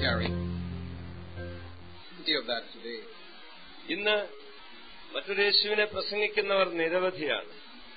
ordinary. Plenty of that today. ഇന്ന് മറ്റൊരു യേശുവിനെ പ്രസംഗിക്കുന്നവർ നിരവധിയാണ്.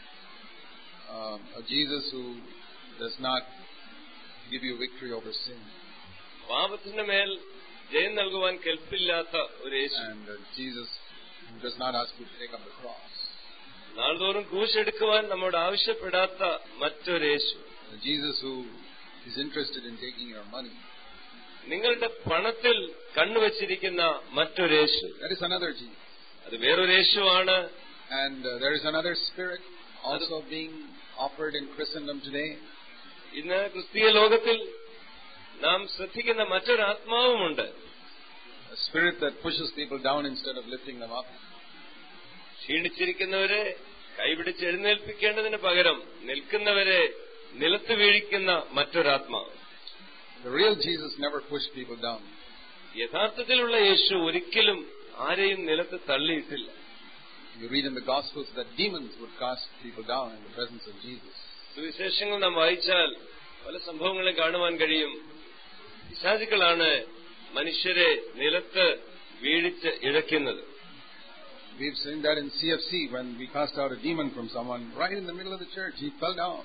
A Jesus who does not give you victory over sin. പാപത്തിന്റെ മേൽ ജയം നൽകുവാൻ കെൽപ്പില്ലാത്ത ഒരു യേശു. And Jesus who does not ask you to take up the cross. നാൾതോറും ക്രൂശ് എടുക്കുവാൻ നമ്മോട് ആവശ്യപ്പെടാത്ത മറ്റൊരു യേശു. A Jesus who is interested in taking your money. നിങ്ങളുടെ പണത്തിൽ കണ്ണുവച്ചിരിക്കുന്ന മറ്റൊരു യേശു. That is another Jesus. അത് വേറൊരു യേശുവാണ്. And there is another spirit also being offered in Christendom today. ഇന്ന് ക്രിസ്തീയ ലോകത്തിൽ നാം ശ്രദ്ധിക്കുന്ന മറ്റൊരു ആത്മാവുമുണ്ട്. A spirit that pushes people down instead of lifting them up. ക്ഷീണിച്ചിരിക്കുന്നവരെ കൈപിടിച്ച് എഴുന്നേൽപ്പിക്കേണ്ടതിന് പകരം നിൽക്കുന്നവരെ നിലത്ത് വീഴിക്കുന്ന മറ്റൊരാത്മാവ്. The real Jesus never pushed people down. യഥാർത്ഥത്തിലുള്ള യേശു ഒരിക്കലും ആരെയും നിലത്ത് തള്ളിയിട്ടില്ല. You read in the Gospels that demons would cast people down in the presence of Jesus. സുവിശേഷങ്ങൾ നാം വായിച്ചാൽ പല സംഭവങ്ങളും കാണുവാൻ കഴിയും. പിശാചുക്കളാണ് മനുഷ്യരെ നിലത്ത് വീഴിച്ച് ഇഴയ്ക്കുന്നത്. We've seen that in CFC when we cast out a demon from someone right in the middle of the church. He fell down.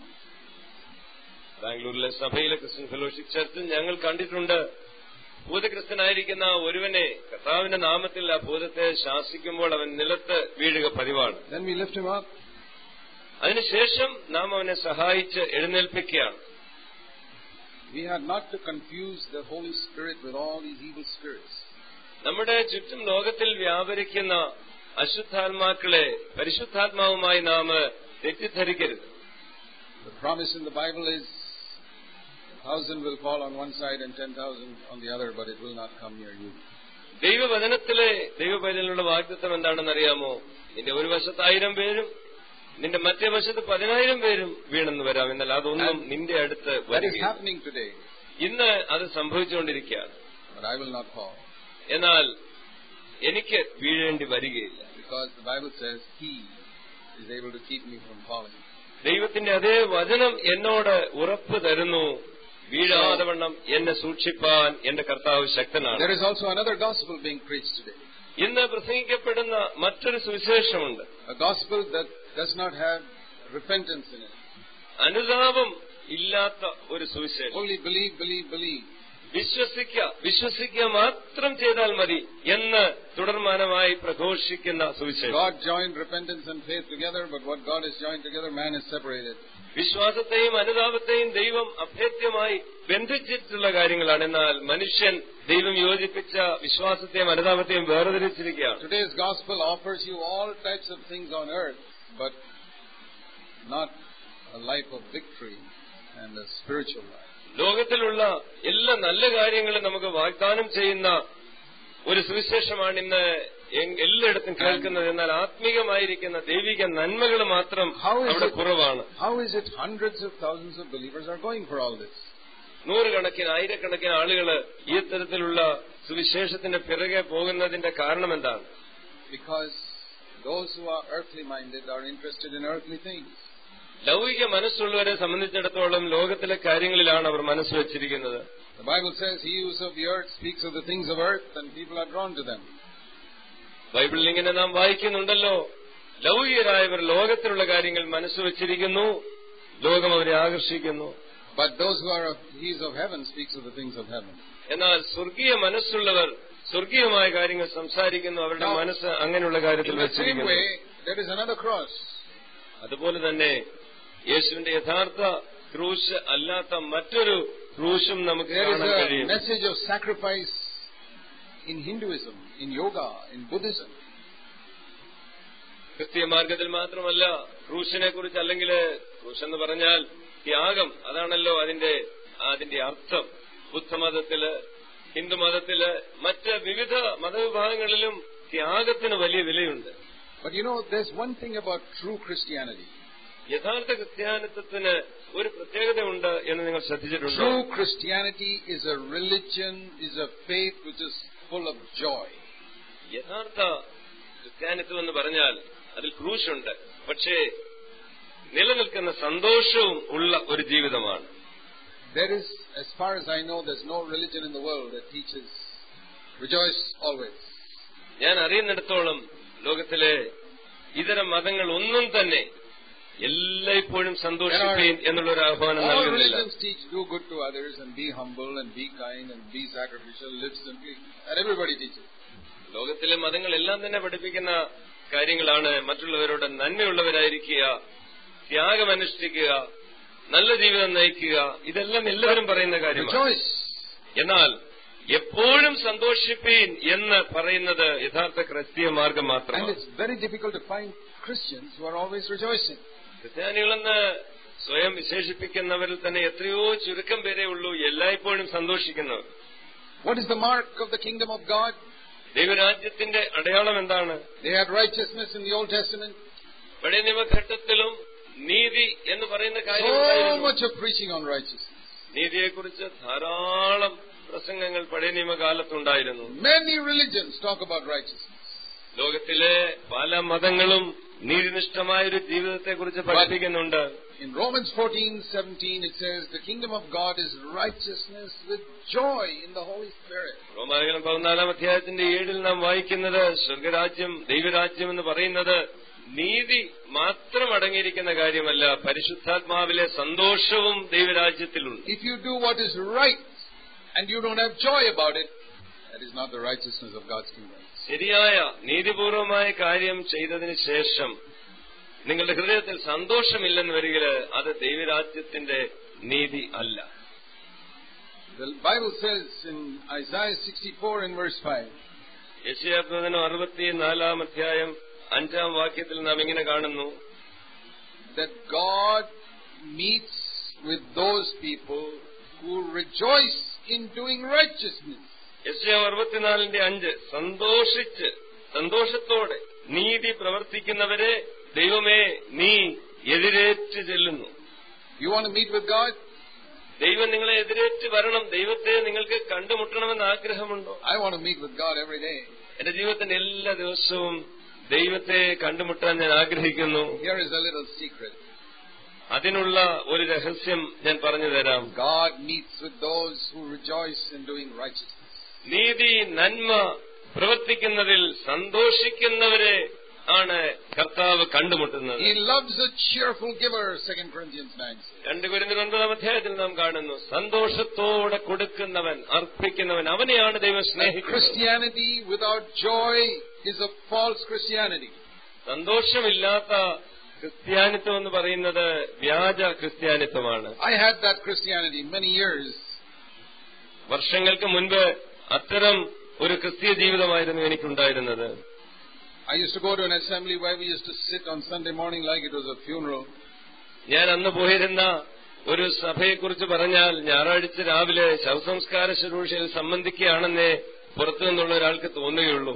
ബാംഗ്ലൂരിലെ സഭയിലെ ക്രിസ്ത്യൻ ഫെലോഷിപ്പ് ചർച്ചിൽ ഞങ്ങൾ കണ്ടിട്ടുണ്ട്. ഭൂതഗ്രസ്തനായിരിക്കുന്ന ഒരുവനെ കർത്താവിന്റെ നാമത്തിൽ ആ ഭൂതത്തെ ശാസിക്കുമ്പോൾ അവൻ നിലത്ത് വീഴുക പതിവാണ്. Then we lift him up. അതിനുശേഷം നാം അവനെ സഹായിച്ച് എഴുന്നേൽപ്പിക്കുകയാണ്. We are not to confuse the Holy Spirit with all these evil spirits. നമ്മുടെ ചുറ്റും ലോകത്തിൽ വ്യാപരിക്കുന്ന അശുദ്ധാത്മാക്കളെ പരിശുദ്ധാത്മാവുമായി നാം തെറ്റിദ്ധരിക്കരുത്. The promise in the Bible is 1,000 will fall on one side and 10,000 on the other, but it will not come near you. ദൈവവചനത്തിലെ ദൈവപൈതലിനുള്ള വാഗ്ദത്തം എന്താണെന്നറിയാമോ? നിന്റെ ഒരു വശത്ത് 1000 പേരും നിന്റെ മറ്റേ വശത്ത് 10,000 പേരും വീണെന്ന് വരാം, എന്നാൽ അതൊന്നും നിന്റെ അടുത്ത് വരികയില്ല. ഇന്ന് അത് സംഭവിച്ചുകൊണ്ടിരിക്കുകയാണ്. എന്നാൽ എനിക്ക് വീഴേണ്ടി വരികയില്ല. ദൈവത്തിന്റെ അതേ വചനം എന്നോട് ഉറപ്പ് തരുന്നു, വീഴാതെ വണ്ണം എന്നെ സൂക്ഷിപ്പാൻ എന്റെ കർത്താവ് ശക്തനാണ്. ഇന്ന് പ്രസംഗിക്കപ്പെടുന്ന മറ്റൊരു സുവിശേഷമുണ്ട്. Does not have repentance in it. അനുതാപം ഇല്ലാത്ത ഒരു സുവിശേഷം. Only believe, believe, believe. വിശ്വസിക്കുക മാത്രം ചെയ്താൽ മതി എന്ന് തുടർമാനമായി പ്രഘോഷിക്കുന്ന സുവിശേഷം. God joined repentance and faith together, but what God has joined together, man has separated. വിശ്വാസത്തെയും അനുതാപത്തെയും ദൈവം അഭേദ്യമായി ബന്ധിച്ചിട്ടുള്ള കാര്യങ്ങളാണ്. എന്നാൽ മനുഷ്യൻ ദൈവം യോജിപ്പിച്ച വിശ്വാസത്തെയും അനുതാപത്തെയും വേർതിരിച്ചിരിക്കുകയാണ്. Today's gospel offers you all types of things on earth, but not a life of victory and a spiritual life. ലോകത്തിലുള്ള എല്ലാ നല്ല കാര്യങ്ങളും നമുക്ക് വാഗ്ദാനം ചെയ്യുന്ന ഒരു സുവിശേഷമാണ് ഇന്ന് എല്ലായിടത്തും കേൾക്കുന്നത്. എന്നാൽ ആത്മീകമായിരിക്കുന്ന ദൈവിക നന്മകൾ മാത്രം അവിടെ കുറവാണ്. How is it hundreds of thousands of believers are going for all this? നൂറുകണക്കിന് ആയിരക്കണക്കിന് ആളുകൾ ഈ തരത്തിലുള്ള സുവിശേഷത്തിന്റെ പിറകെ പോകുന്നതിന്റെ കാരണം എന്താണ്? Because those who are earthly minded are interested in earthly things. ലൗകിക മനസ്സുള്ളവരെ സംബന്ധിച്ചിടത്തോളം ലോകത്തിലെ കാര്യങ്ങളിലാണ് അവർ മനസ്സ് വെച്ചിരിക്കുന്നത്. The Bible says, "He who is of the earth speaks of the things of earth, and people are drawn to them." ബൈബിളിൽ ഇങ്ങനെ നാം വായിക്കുന്നുണ്ടല്ലോ, ലൗകികരായവർ ലോകത്തിലുള്ള കാര്യങ്ങൾ മനസ്സ് വെച്ചിരിക്കുന്നു, ലോകം അവരെ ആകർഷിക്കുന്നു. But those who are of he is of heaven speaks of the things of heaven. എന്നാൽ സ്വർഗീയ മനസ്സുള്ളവർ സ്വർഗീയമായ കാര്യങ്ങൾ സംസാരിക്കുന്നു, അവരുടെ മനസ്സ് അങ്ങനെയുള്ള കാര്യത്തിൽ വെച്ചിരിക്കുന്നു. There is another cross. അതുപോലെ തന്നെ യേശുവിന്റെ യഥാർത്ഥ ക്രൂശ് അല്ലാത്ത മറ്റൊരു ക്രൂശും നമുക്ക് കാണാൻ കഴിയും. There is a message of sacrifice in Hinduism, in yoga, in Buddhism. ക്രിസ്തീയ മാർഗത്തിൽ മാത്രമല്ല ക്രൂശിനെ കുറിച്ച്, അല്ലെങ്കിൽ ക്രൂശ് എന്ന് പറഞ്ഞാൽ ത്യാഗം, അതാണല്ലോ അതിന്റെ അർത്ഥം. ബുദ്ധമതത്തില്, ഹിന്ദുമതത്തില്, മറ്റ് വിവിധ മതവിഭാഗങ്ങളിലും ത്യാഗത്തിന് വലിയ വിലയുണ്ട്. But you know, there's one thing about true Christianity. യഥാർത്ഥ ക്രിസ്ത്യാനിത്വത്തിന് ഒരു പ്രത്യേകത ഉണ്ട് എന്ന് നിങ്ങൾ ശ്രദ്ധിച്ചിട്ടുണ്ടോ? True Christianity is a religion, is a faith which is full of joy. യഥാർത്ഥ ക്രിസ്ത്യാനിത്വം എന്ന് പറഞ്ഞാൽ അതിൽ ക്രൂശുണ്ട്, പക്ഷേ നിലനിൽക്കുന്ന സന്തോഷവും ഉള്ള ഒരു ജീവിതമാണ്. There is as far as I know, there's no religion in the world that teaches rejoice always. ഞാൻ അറിയുന്നിടത്തോളം ലോകത്തിലെ ഇതര മതങ്ങൾ ഒന്നും തന്നെ എല്ലായ്പ്പോഴും സന്തോഷിപ്പീൻ എന്നുള്ളൊരു ആഹ്വാനം All നൽകുന്നില്ല. religions teach do good to others and be humble and be kind and be sacrificial, live simply. And everybody teaches. ലോകത്തിലെ മതങ്ങൾ എല്ലാം തന്നെ പഠിപ്പിക്കുന്ന കാര്യങ്ങളാണ്. മറ്റുള്ളവരോട് നന്മയുള്ളവരായിരിക്കുക, ത്യാഗമനുഷ്ഠിക്കുക, നല്ല ജീവിതം നയിക്കുക, ഇതെല്ലാം എല്ലാവരും പറയുന്ന കാര്യമാണ്. എന്നാൽ എപ്പോഴും സന്തോഷിപ്പീൻ എന്ന് പറയുന്നത് യഥാർത്ഥ ക്രിസ്തീയ മാർഗം മാത്രമാണ്. And it's very difficult to find Christians who are always rejoicing. ക്രിസ്ത്യാനികളെന്ന് സ്വയം വിശേഷിപ്പിക്കുന്നവരിൽ തന്നെ എത്രയോ ചുരുക്കം പേരേ ഉള്ളൂ എല്ലായ്പ്പോഴും സന്തോഷിക്കുന്നവർ. What is the mark of the kingdom of God? ദൈവരാജ്യത്തിന്റെ അടയാളം എന്താണ്? They had righteousness in the Old Testament. പഴയ നിയമഘട്ടത്തിലും നീതി എന്ന് പറയുന്ന കാര്യം So much of preaching on righteousness. നീതിയെക്കുറിച്ച് ധാരാളം പ്രസംഗങ്ങൾ പഴയ നിയമകാലത്തുണ്ടായിരുന്നു. Many religions talk about righteousness. ലോകത്തിലെ പല മതങ്ങളും നീതിനിഷ്ഠമായൊരു ജീവിതത്തെക്കുറിച്ച് പഠിപ്പിക്കുന്നുണ്ട്. In Romans 14:17 it says the kingdom of God is righteousness with joy in the Holy Spirit. റോമാലേഖനം 14-ാം അധ്യായത്തിന്റെ 7-ൽ നാം വായിക്കുന്നത് സ്വർഗരാജ്യം, ദൈവരാജ്യം എന്ന് പറയുന്നത് നീതി മാത്രം അടങ്ങിയിരിക്കുന്ന കാര്യമല്ല, പരിശുദ്ധാത്മാവിലെ സന്തോഷവും ദൈവരാജ്യത്തിലുണ്ട്. If you do what is right and you don't have joy about it, that is not the righteousness of God's kingdom. ശരിയായ നീതിപൂർവമായ കാര്യം ചെയ്തതിന് ശേഷം നിങ്ങളുടെ ഹൃദയത്തിൽ സന്തോഷമില്ലെന്ന് വരികിൽ അത് ദൈവരാജ്യത്തിന്റെ നീതി അല്ല. The Bible says in Isaiah 64 in verse 5. യെശയ്യാപ്രവചനം 64-ാം അധ്യായം 5-ാം വാക്യത്തിൽ നാം ഇങ്ങനെ കാണുന്നു, that God meets with those people who rejoice in doing righteousness. യെശയ്യാവ് 64-5 സന്തോഷത്തോടെ നീതി പ്രവർത്തിക്കുന്നവരെ ദൈവമേ നീ എതിരേറ്റ് ചെല്ലുന്നു. You want to meet with God? ദൈവം നിങ്ങളെ എതിരേറ്റ് വരണം, ദൈവത്തെ നിങ്ങൾക്ക് കണ്ടുമുട്ടണമെന്ന് ആഗ്രഹമുണ്ടോ? I want to meet with God every day. എന്റെ ജീവിതത്തിന്റെ എല്ലാ ദിവസവും ദൈവത്തെ കണ്ടുമുട്ടാൻ ഞാൻ ആഗ്രഹിക്കുന്നു. Here is a little secret. അതിനുള്ള ഒരു രഹസ്യം ഞാൻ പറഞ്ഞു തരാം. God meets with those who rejoice in doing righteousness. നീതി നന്മ പ്രവർത്തിക്കുന്നതിൽ സന്തോഷിക്കുന്നവരെ ആണ് കർത്താവ് കണ്ടുമുട്ടുന്നത്. He loves a cheerful giver, 2 Corinthians 9. 2 കൊരിന്ത്യർ 9-ാം അധ്യായത്തിൽ നാം കാണുന്നു, സന്തോഷത്തോടെ കൊടുക്കുന്നവൻ, അർപ്പിക്കുന്നവൻ, അവനെയാണ് ദൈവം സ്നേഹിക്കുന്നത്. Christianity without joy is a false Christianity. സന്തോഷമില്ലാത്ത ക്രിസ്ത്യാനിത്വം എന്ന് പറയുന്നത് വ്യാജ ക്രിസ്ത്യാനിത്വമാണ്. I had that Christianity many years. വർഷങ്ങൾക്ക് മുൻപ് അത്തരം ഒരു ക്രിസ്തീയ ജീവിതമായിരുന്നു എനിക്കുണ്ടായിരുന്നത്. I used to go to an assembly where we used to sit on Sunday morning like it was a funeral. ഞാൻ അന്ന് പോയിരുന്ന ഒരു സഭയെക്കുറിച്ച് പറഞ്ഞാൽ ഞായറാഴ്ച രാവിലെ ശവസംസ്കാര ശുശ്രൂഷയിൽ സംബന്ധിക്കുകയാണെന്നേ പുറത്തു നിന്നുള്ള ഒരാൾക്ക് തോന്നുകയുള്ളൂ.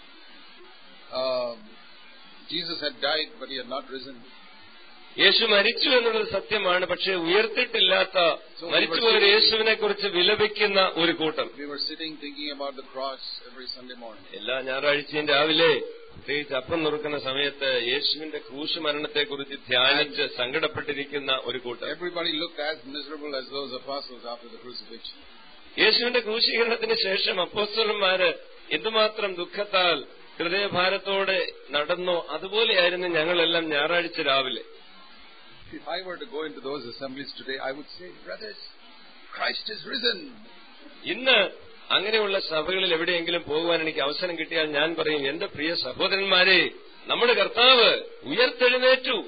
Jesus had died, but he had not risen. യേശു മരിച്ചു എന്നുള്ളത് സത്യമാണ്, പക്ഷേ ഉയർത്തിട്ടില്ലാത്ത മരിച്ചുപോയ യേശുവിനെ കുറിച്ച് വിലപിക്കുന്ന ഒരു കൂട്ടം. We were sitting thinking about the cross every Sunday morning. എല്ലാ ഞായറാഴ്ചയും രാവിലെ പ്രത്യേകിച്ച് അപ്പം നുറുക്കുന്ന സമയത്ത് യേശുവിന്റെ ക്രൂശ് മരണത്തെക്കുറിച്ച് ധ്യാനിച്ച് സങ്കടപ്പെട്ടിരിക്കുന്ന ഒരു കൂട്ടം. Everybody looked as miserable as those apostles after the crucifixion. യേശുവിന്റെ ക്രൂശീകരണത്തിന് ശേഷം അപ്പോസ്തലന്മാര് എന്തുമാത്രം ദുഃഖത്താൽ ഹൃദയഭാരത്തോടെ നടന്നോ അതുപോലെയായിരുന്നു ഞങ്ങളെല്ലാം ഞായറാഴ്ച രാവിലെ. If I were to go into those assemblies today, I would say, brothers, Christ is risen. ഇന്ന് അങ്ങനെയുള്ള സഭകളിൽ എവിടെയെങ്കിലും പോകുവാൻ എനിക്ക് അവസരം കിട്ടിയാൽ ഞാൻ പറയും, എന്റെ പ്രിയ സഹോദരന്മാരെ, നമ്മുടെ കർത്താവ് ഉയർത്തെഴുന്നേറ്റു.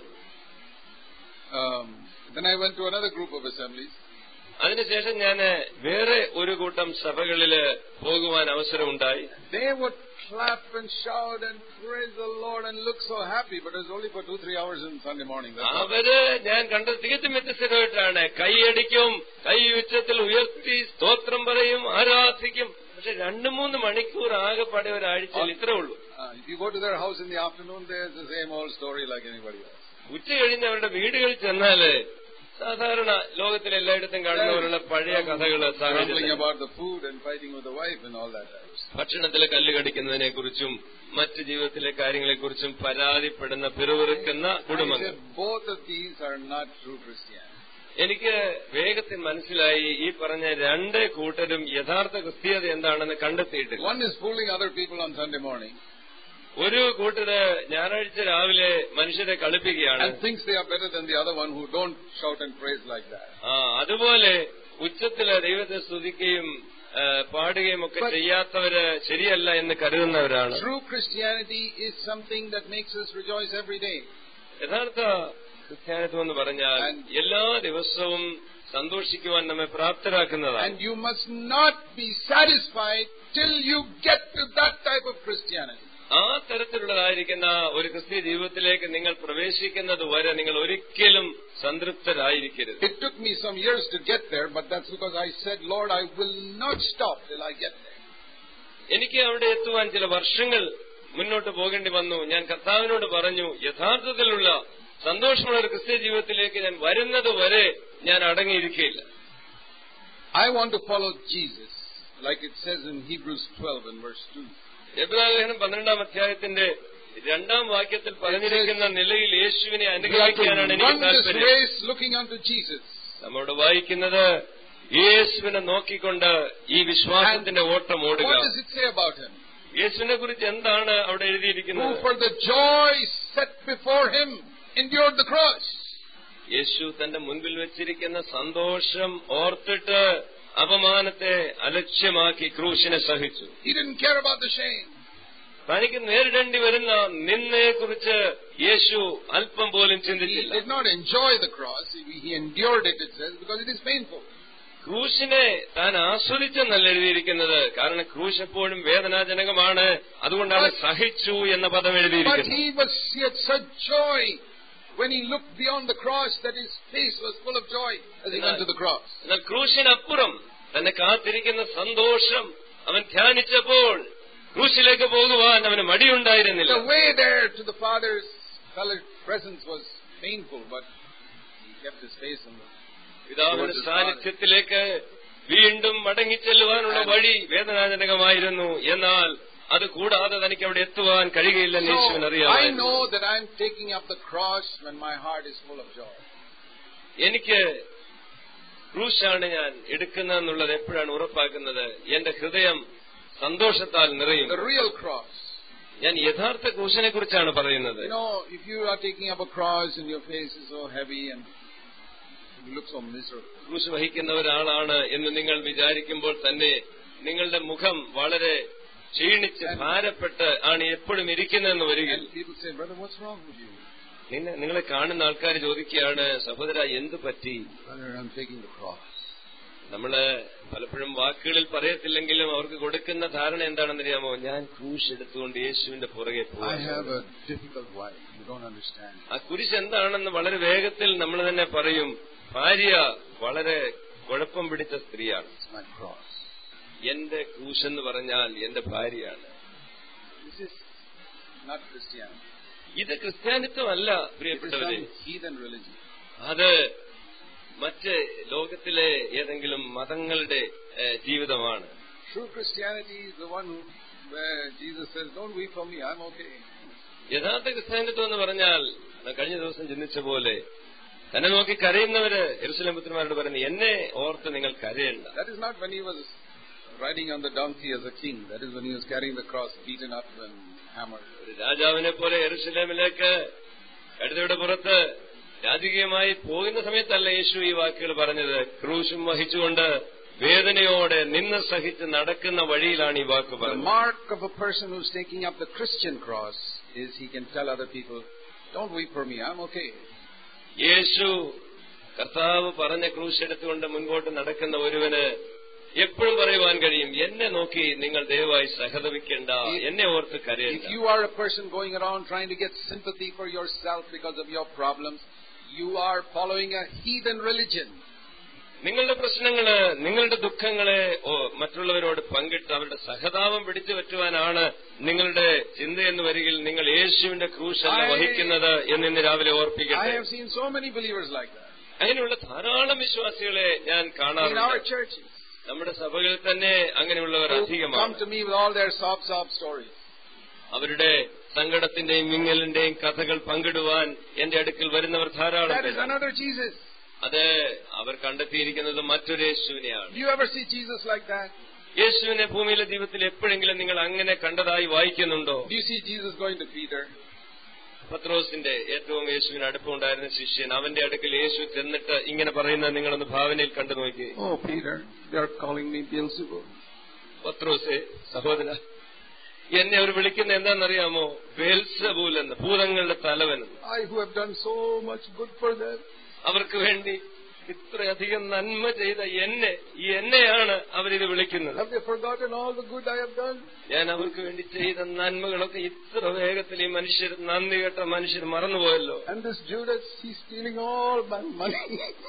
Then I went to another group of assemblies. അതിനുശേഷം ഞാൻ വേറെ ഒരു കൂട്ടം സഭകളില് പോകുവാൻ അവസരമുണ്ടായി. They would clap and shout and praise the Lord and look so happy, but it was only for 2-3 hours on Sunday morning. അവര് ഞാൻ കണ്ടത് തികച്ചും വ്യത്യസ്തമായിട്ടാണ്. കൈയടിക്കും, കൈ ഉച്ചത്തിൽ ഉയർത്തി സ്തോത്രം പറയും, ആരാധിക്കും. പക്ഷെ 2-3 മണിക്കൂർ ആകെപ്പാടെ ഒരാഴ്ചയിൽ ഇത്രേ ഉള്ളൂ. If you go to their house in the afternoon, there's the same old story like anybody else. ഉച്ച കഴിഞ്ഞ് അവരുടെ വീടുകളിൽ ചെന്നാല് സാധാരണ ലോകത്തിൽ എല്ലായിടത്തും കാണുന്നവരുള്ള പഴയ കഥകള്, ഭക്ഷണത്തിലെ കല്ല് കടിക്കുന്നതിനെ കുറിച്ചും മറ്റ് ജീവിതത്തിലെ കാര്യങ്ങളെക്കുറിച്ചും പരാതിപ്പെടുന്ന പിറുവിറുക്കുന്ന കുടുംബങ്ങൾ. എനിക്ക് വേഗത്തിൽ മനസ്സിലായി ഈ പറഞ്ഞ രണ്ട് കൂട്ടരും യഥാർത്ഥ ക്രിസ്തീയത എന്താണെന്ന് കണ്ടെത്തിയിട്ടില്ല. One is fooling other people on Sunday morning. ഒരു കൂട്ടര് ഞായറാഴ്ച രാവിലെ മനുഷ്യരെ കളിപ്പിക്കുകയാണ്. And thinks they are better than the other one who don't shout and praise like that. അതുപോലെ ഉച്ചത്തില് ദൈവത്തെ സ്തുതിക്കുകയും പാടുകയും ഒക്കെ ചെയ്യാത്തവര് ശരിയല്ല എന്ന് കരുതുന്നവരാണ്. True Christianity is something that makes us rejoice every day. യഥാർത്ഥ ക്രിസ്ത്യാനിത്വം എന്ന് പറഞ്ഞാൽ എല്ലാ ദിവസവും സന്തോഷിക്കുവാൻ നമ്മെ പ്രാപ്തരാക്കുന്നതാണ്. And you must not be satisfied till you get to that type of Christianity. ആ തരത്തിലുള്ളതായിരിക്കുന്ന ഒരു ക്രിസ്തീയ ജീവിതത്തിലേക്ക് നിങ്ങൾ പ്രവേശിക്കുന്നത് വരെ നിങ്ങൾ ഒരിക്കലും സംതൃപ്തരായിരിക്കരുത്. It took me some years to get there, but that's because I said, Lord, I will not stop till I get there. എനിക്ക് അവിടെ എത്തുവാൻ ചില വർഷങ്ങൾ മുന്നോട്ട് പോകേണ്ടി വന്നു. ഞാൻ കർത്താവിനോട് പറഞ്ഞു, യഥാർത്ഥത്തിലുള്ള സന്തോഷമുള്ള ഒരു ക്രിസ്തീയ ജീവിതത്തിലേക്ക് ഞാൻ വരുന്നത് വരെ ഞാൻ അടങ്ങിയിരിക്കുകയില്ല. I want to follow Jesus, like it says in Hebrews 12 and verse 2. എബ്രായലേഖനം 12-ാം അധ്യായത്തിന്റെ 2-ാം വാക്യത്തിൽ പറഞ്ഞിരിക്കുന്ന നിലയിൽ യേശുവിനെ അനുഗമിക്കാനാണ് എനിക്ക് താല്പര്യം. നമ്മോട് വായിക്കുന്നത് യേശുവിനെ നോക്കിക്കൊണ്ട് ഈ വിശ്വാസത്തിന്റെ ഓട്ടം ഓടുക. യേശുവിനെ കുറിച്ച് എന്താണ് അവിടെ എഴുതിയിരിക്കുന്നത്? യേശു തന്റെ മുൻപിൽ വെച്ചിരിക്കുന്ന സന്തോഷം ഓർത്തിട്ട് അപമാനത്തെ അലക്ഷ്യമാക്കി ക്രൂശിനെ സഹിച്ചു. തനിക്ക് നേരിടേണ്ടി വരുന്ന നിന്ദയെക്കുറിച്ച് യേശു അല്പം പോലും ചിന്തിച്ചില്ല. ക്രൂശിനെ താൻ ആസ്വദിച്ചെന്നല്ല എഴുതിയിരിക്കുന്നത്. കാരണം ക്രൂശ് എപ്പോഴും വേദനാജനകമാണ്. അതുകൊണ്ടാണ് സഹിച്ചു എന്ന പദം എഴുതിയിരിക്കുന്നത്. When he looked beyond the cross, that his face was full of joy as he went to the cross. എന്നാൽ ക്രൂശിനപ്പുറം തന്നെ കാത്തിരിക്കുന്ന സന്തോഷം അവൻ ധ്യാനിച്ചപ്പോൾ ക്രൂശിലേക്ക് പോകുവാൻ അവന് മടിയുണ്ടായിരുന്നില്ല. The way there to the Father's presence was painful, but he kept his face on the പിതാവിന്റെ സാന്നിധ്യത്തിലേക്ക് വീണ്ടും മടങ്ങിച്ചെല്ലുവാനുള്ള വഴി വേദനാജനകമായിരുന്നു. എന്നാൽ അത് കൂടാതെ തനിക്ക് അവിടെ എത്തുവാൻ കഴിയുകയില്ലെന്ന് യേശുവിന് അറിയാമായിരുന്നു. എനിക്ക് ക്രൂശാണ് ഞാൻ എടുക്കുന്നതെന്നുള്ളത് എപ്പോഴാണ് ഉറപ്പാക്കുന്നത്? എന്റെ ഹൃദയം സന്തോഷത്താൽ നിറയും. ഞാൻ യഥാർത്ഥ ക്രൂശിനെ കുറിച്ചാണ് പറയുന്നത്. ക്രൂശ് വഹിക്കുന്ന ഒരാളാണ് എന്ന് നിങ്ങൾ വിചാരിക്കുമ്പോൾ തന്നെ നിങ്ങളുടെ മുഖം വളരെ ക്ഷീണിച്ച് ഭാരപ്പെട്ട് ആണ് എപ്പോഴും ഇരിക്കുന്നതെന്ന് വരികയിൽ നിങ്ങളെ കാണുന്ന ആൾക്കാർ ചോദിക്കുകയാണ്, സഹോദര എന്ത് പറ്റി? നമ്മള് പലപ്പോഴും വാക്കുകളിൽ പറയത്തില്ലെങ്കിലും അവർക്ക് കൊടുക്കുന്ന ധാരണ എന്താണെന്നറിയാമോ? ഞാൻ ക്രൂശ് എടുത്തുകൊണ്ട് യേശുവിന്റെ പുറകെ പോകും. ആ കുരിശ് എന്താണെന്ന് വളരെ വേഗത്തിൽ നമ്മൾ തന്നെ പറയും. ഭാര്യ വളരെ കുഴപ്പം പിടിച്ച സ്ത്രീയാണ്. എന്റെ ക്രൂശ് എന്ന് പറഞ്ഞാൽ എന്റെ ഭാര്യയാണ്. ഇത് ക്രിസ്ത്യാനിത്വമല്ല പ്രിയപ്പെട്ടവരെ. അത് മറ്റ് ലോകത്തിലെ ഏതെങ്കിലും മതങ്ങളുടെ ജീവിതമാണ്. യഥാർത്ഥ ക്രിസ്ത്യാനിത്വം എന്ന് പറഞ്ഞാൽ കഴിഞ്ഞ ദിവസം ചിന്തിച്ച പോലെ തന്നെ നോക്കി കരയുന്നവര് യെരൂശലേം പുത്രന്മാരോട് പറയുന്നു, എന്നെ ഓർത്ത് നിങ്ങൾ കരയണ്ട. Riding on the donkey as a king. That is when he was carrying the cross, beaten up and hammered. രാജാവിനെ പോലെ യെരൂശലേമിലേക്ക് കഴുതയുടെ പുറത്ത് രാജകീയമായി പോകുന്ന സമയത്തല്ല യേശു ഈ വാക്കുകൾ പറഞ്ഞത്. ക്രൂശും വഹിച്ചുകൊണ്ട് വേദനയോടെ നിന്ന് സഹിച്ച് നടക്കുന്ന വഴിയിലാണ് ഈ വാക്ക് പറഞ്ഞത്. The mark of a person who's taking up the Christian cross is he can tell other people, don't weep for me, I'm okay. യേശു കർത്താവ് പറഞ്ഞ ക്രൂശ് എടുത്തുകൊണ്ട് മുൻപോട്ട് നടക്കുന്ന ഒരുവന് എപ്പോഴും പറയുവാൻ കഴിയും, എന്നെ നോക്കി നിങ്ങൾ ദയവായി സഹതപിക്കേണ്ട, എന്നെ ഓർത്ത് കരയണ്ട. If you are a person going around trying to get sympathy for yourself because of your problems, you are following a heathen religion. നിങ്ങളുടെ പ്രശ്നങ്ങള്, നിങ്ങളുടെ ദുഃഖങ്ങളെ മറ്റുള്ളവരോട് പങ്കിട്ട് അവരുടെ സഹതാപം പിടിച്ചു പറ്റുവാനാണ് നിങ്ങളുടെ ചിന്തയെന്ന് വരികിൽ നിങ്ങൾ യേശുവിന്റെ ക്രൂശല്ല വഹിക്കുന്നത് എന്നിന്ന് രാവിലെ ഓർപ്പിക്കട്ടെ. I have seen so many believers like that. അങ്ങനെയുള്ള ധാരാളം വിശ്വാസികളെ ഞാൻ കാണാറുണ്ട്. In our churches. നമ്മുടെ സഭകളിൽ തന്നെ അങ്ങനെയുള്ളവർ അധികമാണ്. അവരുടെ സങ്കടത്തിന്റെയും വിങ്ങലിന്റെയും കഥകൾ പങ്കിടുവാൻ എന്റെ അടുക്കൽ വരുന്നവർ ധാരാളം. അത് അവർ കണ്ടെത്തിയിരിക്കുന്നത് മറ്റൊരു യേശുവിനെയാണ്. Do you ever see Jesus like that? യേശുവിനെ ഭൂമിയിലെ ജീവിതത്തിൽ എപ്പോഴെങ്കിലും നിങ്ങൾ അങ്ങനെ കണ്ടതായി വായിക്കുന്നുണ്ടോ? Do you see Jesus going to Peter? പത്രോസിന്റെ ഏറ്റവും യേശുവിന് അടുപ്പമുണ്ടായിരുന്ന ശിഷ്യൻ, അവന്റെ അടുക്കൽ യേശു ചെന്നിട്ട് ഇങ്ങനെ പറയുന്നത് നിങ്ങളൊന്ന് ഭാവനയിൽ കണ്ടു നോക്കി. Oh, Peter, they are calling me Beelzebub. പത്രോസേ, സഹോദര, എന്നെ അവർ വിളിക്കുന്ന എന്താണെന്നറിയാമോ? ബെൽസെബൂൽ എന്ന്, ഭൂതങ്ങളുടെ തലവൻ. I who have done so much good for them. അവർക്ക് വേണ്ടി ഇത്രയധികം നന്മ ചെയ്ത എന്നെയാണ് അവരിത് വിളിക്കുന്നത്. Have they forgotten all the good I have done? ഞാൻ അവർക്ക് വേണ്ടി ചെയ്ത നന്മകളൊക്കെ ഇത്ര വേഗത്തിൽ ഈ മനുഷ്യർ, നന്ദി കേട്ട മനുഷ്യർ മറന്നുപോയല്ലോ. And this Judas, he's stealing all my money.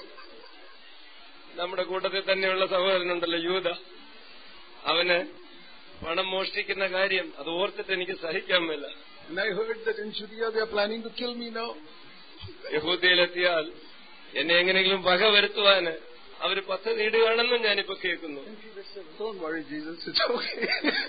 നമ്മുടെ കൂട്ടത്തിൽ തന്നെയുള്ള സഹോദരനുണ്ടല്ലോ യൂദ, അവന് പണം മോഷ്ടിക്കുന്ന കാര്യം അത് ഓർത്തിട്ട് എനിക്ക് സഹിക്കാൻ മേല. And I heard that in Judea they are planning to kill me now. യഹൂദയിലെത്തിയാൽ എന്നെ എങ്ങനെയെങ്കിലും വക വരുത്തുവാന് അവര് പദ്ധതി ഇടുകയാണെന്നും ഞാനിപ്പോ കേൾക്കുന്നു. Don't worry, Jesus, it's okay.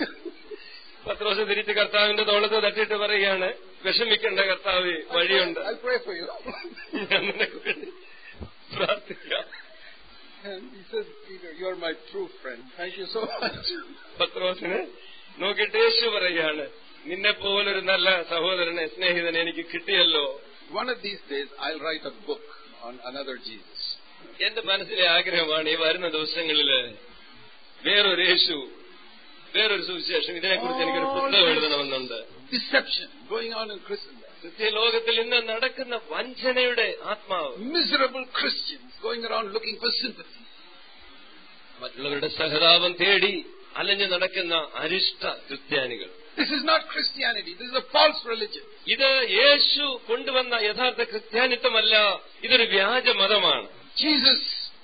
പത്രോസ് തിരിച്ച് കർത്താവിന്റെ തോളത്ത് തട്ടിയിട്ട് പറയുകയാണ്, വിഷമിക്കേണ്ട കർത്താവ്, വഴിയുണ്ട്, I'll pray for you. ഞാൻ നിനക്ക് വേണ്ടി പ്രാർത്ഥിക്കാം. And he says, Peter, you are my true friend. Thank you so much. പത്രോസിന് നോക്കിയിട്ട് യേശു പറയുകയാണ്, നിന്നെ പോലൊരു നല്ല സഹോദരനെ, സ്നേഹിതനെ എനിക്ക് കിട്ടിയല്ലോ. One of these days I'll write a book on another Jesus. എന്റെ മനസ്സിലെ ആഗ്രഹമാണ് ഈ വരുന്ന ദിവസങ്ങളില് വേറൊരു യേശു, വേറൊരു സുവിശേഷം, ഇതിനെക്കുറിച്ച് എനിക്കൊരു പുസ്തകം എഴുതണമെന്നുണ്ട്. Deception going on in Christendom. ലോകത്തിൽ ഇന്ന് നടക്കുന്ന വഞ്ചനയുടെ ആത്മാവ്. Miserable Christians going around looking for sympathy. മറ്റുള്ളവരുടെ സഹതാപം തേടി അലഞ്ഞു നടക്കുന്ന അരിഷ്ട ക്രിസ്ത്യാനികൾ. This is not Christianity. This is a false religion. ഇത് യേശു കൊണ്ടുവന്ന യഥാർത്ഥ ക്രിസ്ത്യാനിത്വമല്ല, ഇതൊരു വ്യാജ മതമാണ്. Jesus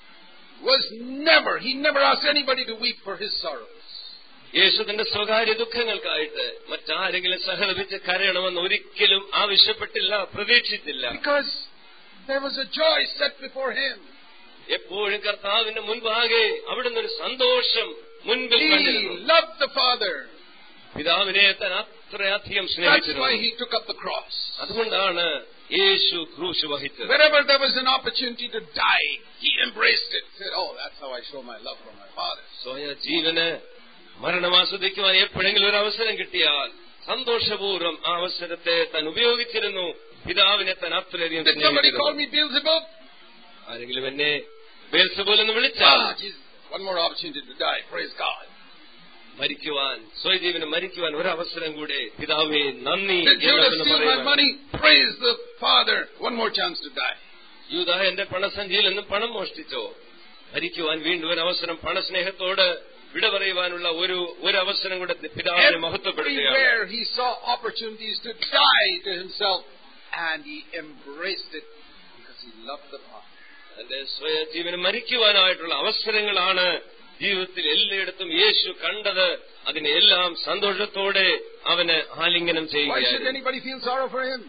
he never asked anybody to weep for his sorrows. യേശു തന്റെ സ്വകാര്യ ദുഃഖങ്ങൾക്കായിട്ട് മറ്റാരെങ്കിലും സഹതപിച്ച് കരയണമെന്ന് ഒരിക്കലും ആവശ്യപ്പെട്ടില്ല, പ്രതീക്ഷിച്ചില്ല. Because there was a joy set before him. എപ്പോഴും കർത്താവിന്റെ മുൻപാകെ അവിടുന്ന് ഒരു സന്തോഷം മുൻപിൽ കണ്ടിരുന്നു. He loved the Father. പിതാവിനെ താൻ അത്രയധികം That's സ്നേഹിച്ചിരുന്നു. why he took up the cross. അതുകൊണ്ടാണ് യേശു ക്രൂശ് വഹിച്ചത്. Wherever there was an opportunity to die, he embraced it. He said, oh, that's how I show my love for my Father. സ്വയ ജീവന് മരണം ആസ്വദിക്കുവാൻ എപ്പോഴെങ്കിലും ഒരു അവസരം കിട്ടിയാൽ സന്തോഷപൂർവ്വം ആ അവസരത്തെ താൻ ഉപയോഗിച്ചിരുന്നു. പിതാവിനെ താൻ അത്രയധികം സ്നേഹിച്ചിരുന്നു. ആരെങ്കിലും എന്നെ ബെൽസെബൂൽ എന്ന് വിളിച്ചാൽ, one more opportunity to die. Praise God. മരിക്കുവാൻ, സ്വയജീവന് മരിക്കുവാൻ ഒരവസരം കൂടെ, പിതാവേ നന്ദി. Praise the Father. One more chance to die. യൂദാ എന്റെ പണസഞ്ചിയിൽ നിന്നും പണം മോഷ്ടിച്ചോ, മരിക്കുവാൻ വീണ്ടും ഒരു അവസരം, പണസ്നേഹത്തോട് വിട പറയുവാനുള്ള ഒരു അവസരം കൂടെ പിതാവിനെ മഹത്വപ്പെടുത്തുകയാണ്. Everywhere he saw opportunities to die to himself, and he embraced it because he loved the Father. തന്റെ സ്വയജീവന് മരിക്കുവാനായിട്ടുള്ള അവസരങ്ങളാണ് ജീവിതത്തിൽ എല്ലായിടത്തും യേശു കണ്ടത്. അതിനെല്ലാം സന്തോഷത്തോടെ അവന് ആലിംഗനം ചെയ്യുകയായിരുന്നു. Why should anybody feel sorrow for him?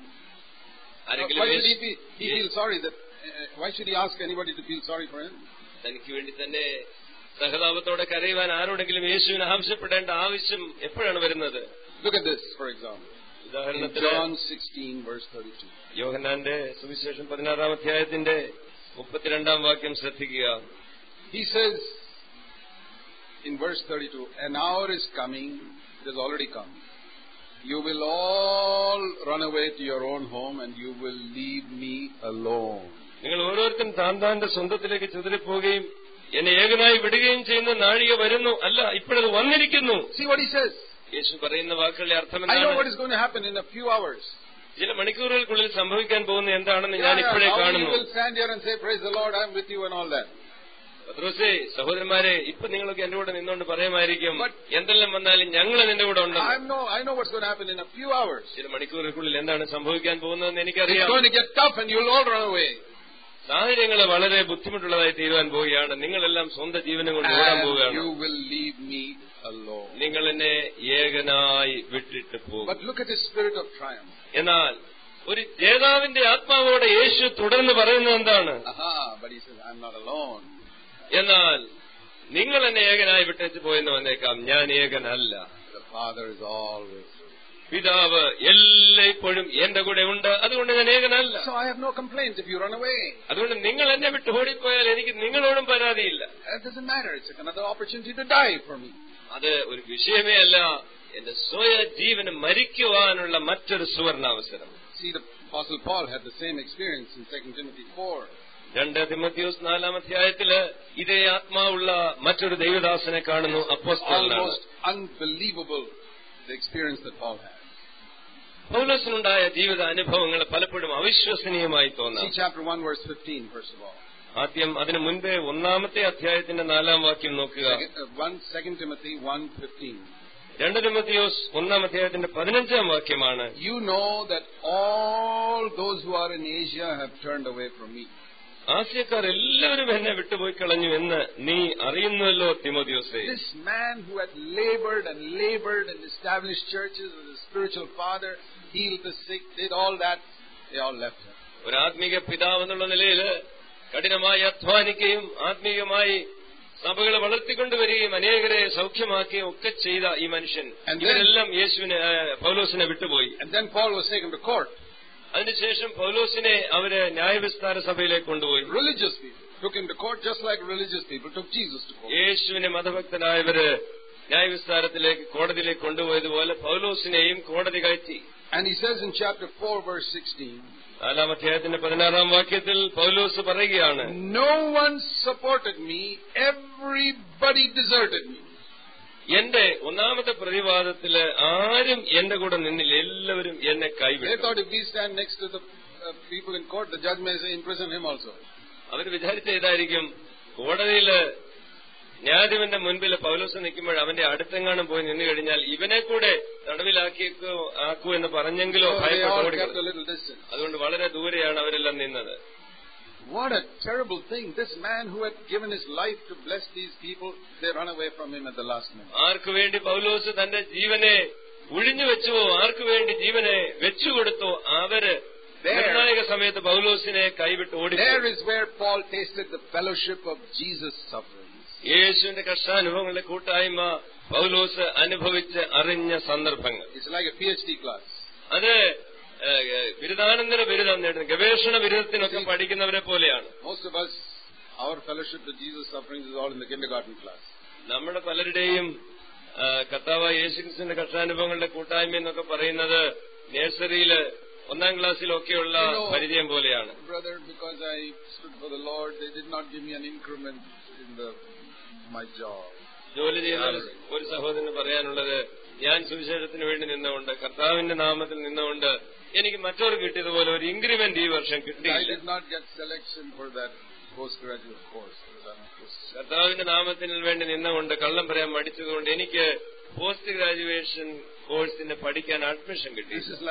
Why should he ask anybody to feel sorry for him? തനിക്ക് വേണ്ടി തന്നെ സഹതാപത്തോടെ കരയുവാൻ ആരോടെങ്കിലും യേശുവിനെ ആവശ്യപ്പെടേണ്ട ആവശ്യം എപ്പോഴാണ് വരുന്നത്? Look at this, for example. ഉദാഹരണത്തിന് John 16 verse 32. യോഹന്നാന്റെ സുവിശേഷം 16-ാം അധ്യായത്തിന്റെ 32-ാം വാക്യം ശ്രദ്ധിക്കുക. He says in verse 32, an hour is coming, it has already come. You will all run away to your own home and you will leave me alone. നിങ്ങൾ ഓരോരുത്തരും താന്താന്റെ സ്വന്തത്തിലേക്ക് ചിതറിപ്പോവുകയും എന്നെ ഏകനായി വിടുകയും ചെയ്യുന്ന നാഴിക വരുന്നു, അല്ല ഇപ്പോഴത് വന്നിരിക്കുന്നു. See what he says. യേശു പറയുന്ന വാക്കുകളുടെ അർത്ഥം I know what is going to happen in a few hours. ചില മണിക്കൂറുകൾക്കുള്ളിൽ സംഭവിക്കാൻ പോകുന്ന എന്താണെന്ന് ഞാൻ ഇപ്പോഴേ കാണുന്നു. You will stand here and say, praise the Lord, I am with you and all that. പത്രോസേ, സഹോദരന്മാരെ, ഇപ്പൊ നിങ്ങളൊക്കെ എന്റെ കൂടെ നിന്നുകൊണ്ട് പറയുമായിരിക്കും, എന്തെല്ലാം വന്നാലും ഞങ്ങൾ നിന്റെ കൂടെ ഉണ്ട്. I know what's going to happen in a few hours. ചില മണിക്കൂറുകൾക്കുള്ളിൽ എന്താണ് സംഭവിക്കാൻ പോകുന്നതെന്ന് എനിക്കറിയാം. It's going to get tough and you'll all run away. സാഹചര്യങ്ങൾ വളരെ ബുദ്ധിമുട്ടുള്ളതായി തീരുവാൻ പോവുകയാണ്. നിങ്ങളെല്ലാം സ്വന്തം ജീവനം കൊണ്ട് ഓടാൻ പോവുകയാണ്. You will leave me alone. നിങ്ങൾ എന്നെ ഏകനായി വിട്ടിട്ട് പോകും. But look at his spirit of triumph. എന്നാൽ ഒരു ജേതാവിന്റെ ആത്മാവോടെ യേശു തുടർന്ന് പറയുന്നത് എന്താണ്? But he says, I'm not alone. എന്നാൽ നിങ്ങൾ എന്നെ ഏകനായി വിട്ടേച്ച് പോയെന്ന് വന്നേക്കാം, ഞാൻ ഏകനല്ല. The Father is always. പിതാവ് എല്ലായ്പ്പോഴും എന്റെ കൂടെ ഉണ്ട്, അതുകൊണ്ട് ഞാൻ ഏകനല്ല. So I have no complaints if you run away. അതുകൊണ്ട് നിങ്ങൾ എന്നെ വിട്ട് ഓടിപ്പോയാൽ എനിക്ക് നിങ്ങളോടും പരാതിയില്ല. It doesn't matter. It's another opportunity to die for me. അത് ഒരു വിഷയമേ അല്ല, എന്റെ സ്വയ ജീവന് മരിക്കുവാനുള്ള മറ്റൊരു സുവർണാവസരം. See, the Apostle Paul had the same experience in 2 Timothy 4. 2 തിമോഥെയോസ് 4-ാം അധ്യായത്തില് ഇതേ ആത്മാവുള്ള മറ്റൊരു ദൈവദാസനെ കാണുന്നു. അപ്പോസ്തലനാണ്. Almost unbelievable the experience that Paul had. പൗലോസിനുണ്ടായ ജീവിത അനുഭവങ്ങൾ പലപ്പോഴും അവിശ്വസനീയമായി തോന്നാം. See chapter 1 verse 15 first of all. ആദ്യം അതിനു മുൻപേ 1-ാമത്തെ അധ്യായത്തിന്റെ 4-ാം വാക്യം നോക്കുക. 2 Timothy 1:15. 2 തിമോഥെയോസ് 1-ാം അധ്യായത്തിന്റെ 15-ാം വാക്യമാണ്. You know that all those who are in Asia have turned away from me. ആസ്യക്കാർ എല്ലാവരും എന്നെ വിട്ടുപോയി കളഞ്ഞു എന്ന് നീ അറിയുന്നല്ലോ തിമോഥെയോസേ. This man who had labored and established churches as a spiritual father, healed the sick, did all that, they all left him. ഒരു ആത്മീക പിതാവ് എന്നുള്ള നിലയിൽ കഠിനമായി അധ്വാനിക്കുകയും ആത്മീയമായി സഭകളെ വളർത്തിക്കൊണ്ടുവരികയും അനേകരെ സൗഖ്യമാക്കുകയും ഒക്കെ ചെയ്ത ഈ മനുഷ്യൻ ഇവരെല്ലാം പൗലോസിനെ വിട്ടുപോയി. And then Paul was taken to court. അതിനുശേഷം പൗലോസിനെ അവര് ന്യായവിസ്താര സഭയിലേക്ക് കൊണ്ടുപോയി. Religious people took him to court just like religious people took Jesus to court. യേശുവിനെ മതഭക്തനായവര് ന്യായവിസ്താരത്തിലേക്ക് കോടതിയിലേക്ക് കൊണ്ടുപോയതുപോലെ പൗലോസിനെയും കോടതി കയറ്റി. And he says in chapter 4 verse 16, 4-ാം അധ്യായത്തിന്റെ 16-ാം വാക്യത്തിൽ പൗലോസ് പറയുകയാണ്, No one supported me, everybody deserted me. എന്റെ ഒന്നാമത്തെ പ്രതിവാദത്തില് ആരും എന്റെ കൂടെ നിന്നില്ല, എല്ലാവരും എന്നെ കൈവിട്ടു. They thought if we stand next to the people in court, the judge may say, imprison him also. അവര് വിചാരിച്ച ഇതായിരിക്കും, കോടതിയില് ന്യായാധിപന്റെ മുൻപിൽ പൗലോസ് നിൽക്കുമ്പോൾ അവന്റെ അടുത്തെങ്ങാനും പോയി നിന്നു കഴിഞ്ഞാൽ ഇവനെ കൂടെ തടവിലാക്കൂ എന്ന് പറഞ്ഞെങ്കിലോ ഭയപ്പെട്ടു. അതുകൊണ്ട് വളരെ ദൂരെയാണ് അവരെല്ലാം നിന്നത്. What a terrible thing. This man who had given his life to bless these people, they run away from him at the last minute. ആർക്കു വേണ്ടി പൗലോസ് തന്റെ ജീവനെ ഒഴിഞ്ഞുവെച്ചുവോ, ആർക്കു വേണ്ടി ജീവനെ വെച്ചുകൊടുത്തോ, അവര് നിർണായക സമയത്ത് പൗലോസിനെ കൈവിട്ട് ഓടി. There is where Paul tasted the fellowship of Jesus' sufferings. യേശുവിന്റെ കഷ്ടാനുഭവങ്ങളുടെ കൂട്ടായ്മ പൗലോസ് അനുഭവിച്ച് അറിഞ്ഞ സന്ദർഭങ്ങൾ. It's like a PhD class. അത് ബിരുദാനന്തര ബിരുദം നേടുന്ന ഗവേഷണ ബിരുദത്തിനൊക്കെ പഠിക്കുന്നവരെ പോലെയാണ്. Most of us, our fellowship with Jesus' sufferings is all in the kindergarten class. നമ്മുടെ പലരുടെയും കർത്താവായ യേശുക്രിസ്തുവിന്റെ കഷ്ടാനുഭവങ്ങളുടെ കൂട്ടായ്മ എന്നൊക്കെ പറയുന്നത് നഴ്സറിയില് 1-ാം ക്ലാസ്സിലൊക്കെയുള്ള പരിചയം പോലെയാണ്. Brother, because I stood for the Lord, they did not give me an increment in my job. ജോലി ചെയ്യുന്ന ഒരു സഹോദരന് പറയാനുള്ളത്, ഞാൻ സുവിശേഷത്തിന് വേണ്ടി നിന്നുകൊണ്ട് കർത്താവിന്റെ നാമത്തിൽ നിന്നുകൊണ്ട് എനിക്ക് മറ്റൊരു കിട്ടിയതുപോലെ ഒരു ഇൻക്രിമെന്റ് ഈ വർഷം കിട്ടിയില്ല. കർത്താവിന്റെ നാമത്തിന് വേണ്ടി നിന്നുകൊണ്ട് കള്ളം പറയാൻ മടിച്ചതുകൊണ്ട് എനിക്ക് പോസ്റ്റ് ഗ്രാജുവേഷൻ കോഴ്സിന് പഠിക്കാൻ അഡ്മിഷൻ കിട്ടി.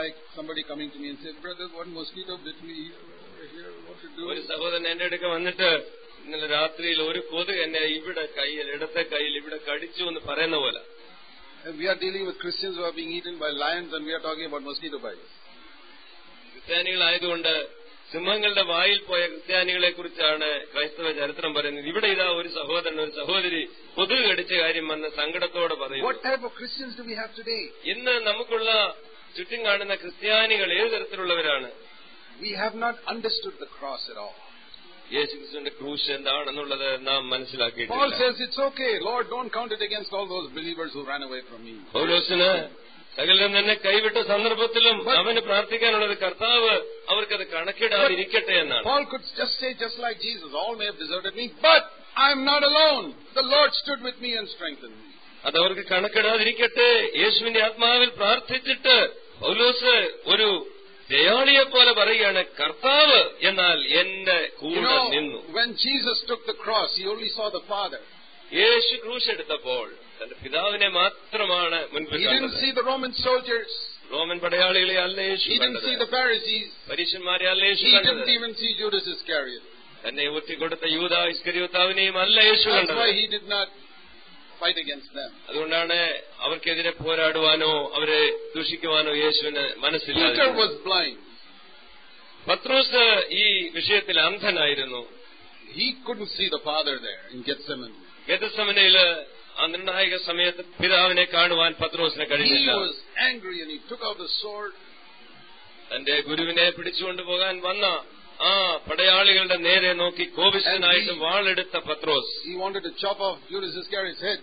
ഒരു സഹോദരൻ എന്റെ അടുക്ക വന്നിട്ട് ഇന്നലെ രാത്രിയിൽ ഒരു കൊതുക് എന്നെ ഇവിടെ കയ്യിൽ, ഇടത്തെ കയ്യിൽ ഇവിടെ കടിച്ചു എന്ന് പറയുന്ന പോലെ. We are dealing with Christians who are being eaten by lions and we are talking about mosquito bites. ക്രിസ്ത്യാനികളായതുകൊണ്ട് സിംഹങ്ങളുടെ വായിൽ പോയ ക്രിസ്ത്യാനികളെ കുറിച്ചാണ് ക്രൈസ്തവ ചരിത്രം പറയുന്നത്. ഇവിടെ ഇതാ ഒരു സഹോദരൻ, ഒരു സഹോദരി കൊതുക് കടിച്ച കാര്യം വന്ന് സങ്കടത്തോടെ പറയുന്നു. What type of Christians do we have today? ഇന്ന് നമുക്കുള്ള ചുറ്റും കാണുന്ന ക്രിസ്ത്യാനികൾ ഏത് തരത്തിലുള്ളവരാണ്? We have not understood the cross at all. യേശുക്രിസ്തുവിന്റെ ക്രൂശ് എന്താണെന്നുള്ളത് നാം മനസ്സിലാക്കിയിട്ടില്ല. Paul says it's okay, Lord, don't count it against all those believers who ran away from me. പൗലോസിന് സകലരും തന്നെ കൈവിട്ട സന്ദർഭത്തിലും അവന് പ്രാർത്ഥിക്കാനുള്ളത് കർത്താവ് അവർക്കത് കണക്കിടാതിരിക്കട്ടെ എന്നാണ്. Paul could just say, just like Jesus, all may have deserted me, but I am not alone. The Lord stood with me and strengthened me. അതവർക്ക് കണക്കിടാതിരിക്കട്ടെ. യേശുവിന്റെ ആത്മാവിൽ പ്രാർത്ഥിച്ചിട്ട് പൗലോസ് ഒരു ദയാളിയെ പോലെ പറയുകയാണ്, കർത്താവ് എന്നാൽ എന്റെ കൂടെ നിന്നു. When Jesus took the cross, he only saw the Father. യേശു ക്രൂശ് എടുത്തപ്പോൾ തന്റെ പിതാവിനെ മാത്രമാണ് മുൻപിൽ കണ്ടത്. He didn't see the Roman soldiers. Roman പടയാളികളെ അല്ല യേശു കണ്ടത്. He didn't see the Pharisees. പരീശന്മാരെ അല്ല യേശു കണ്ടത്. He didn't even see Judas Iscariot. തന്നെ ഒറ്റിക്കൊടുത്ത യൂദ ഇസ്കരിയോത്താവിനെയും അല്ല യേശു കണ്ടത്. That's why he did not fight against them. അതുകൊണ്ടാണ് അവർക്കെതിരെ പോരാടുവാനോ അവരെ ദൂഷിക്കുവാനോ യേശുവിന് മനസ്സിലായി. Peter was blind. പത്രോസ് ഈ വിഷയത്തിൽ അന്ധനായിരുന്നു. He couldn't see the Father there in Gethsemane. ഗെത്സമനയില് ആ നിർണായക സമയത്ത് പിതാവിനെ കാണുവാൻ പത്രോസിന് He കഴിഞ്ഞില്ല. was angry and he took out the sword. തന്റെ ഗുരുവിനെ പിടിച്ചുകൊണ്ടുപോകാൻ വന്ന ആ പടയാളികളുടെ നേരെ നോക്കി കോപിഷ്ഠനായിട്ട് വാളെടുത്ത പത്രോസ്, He wanted to chop off Judas Iscariot's head.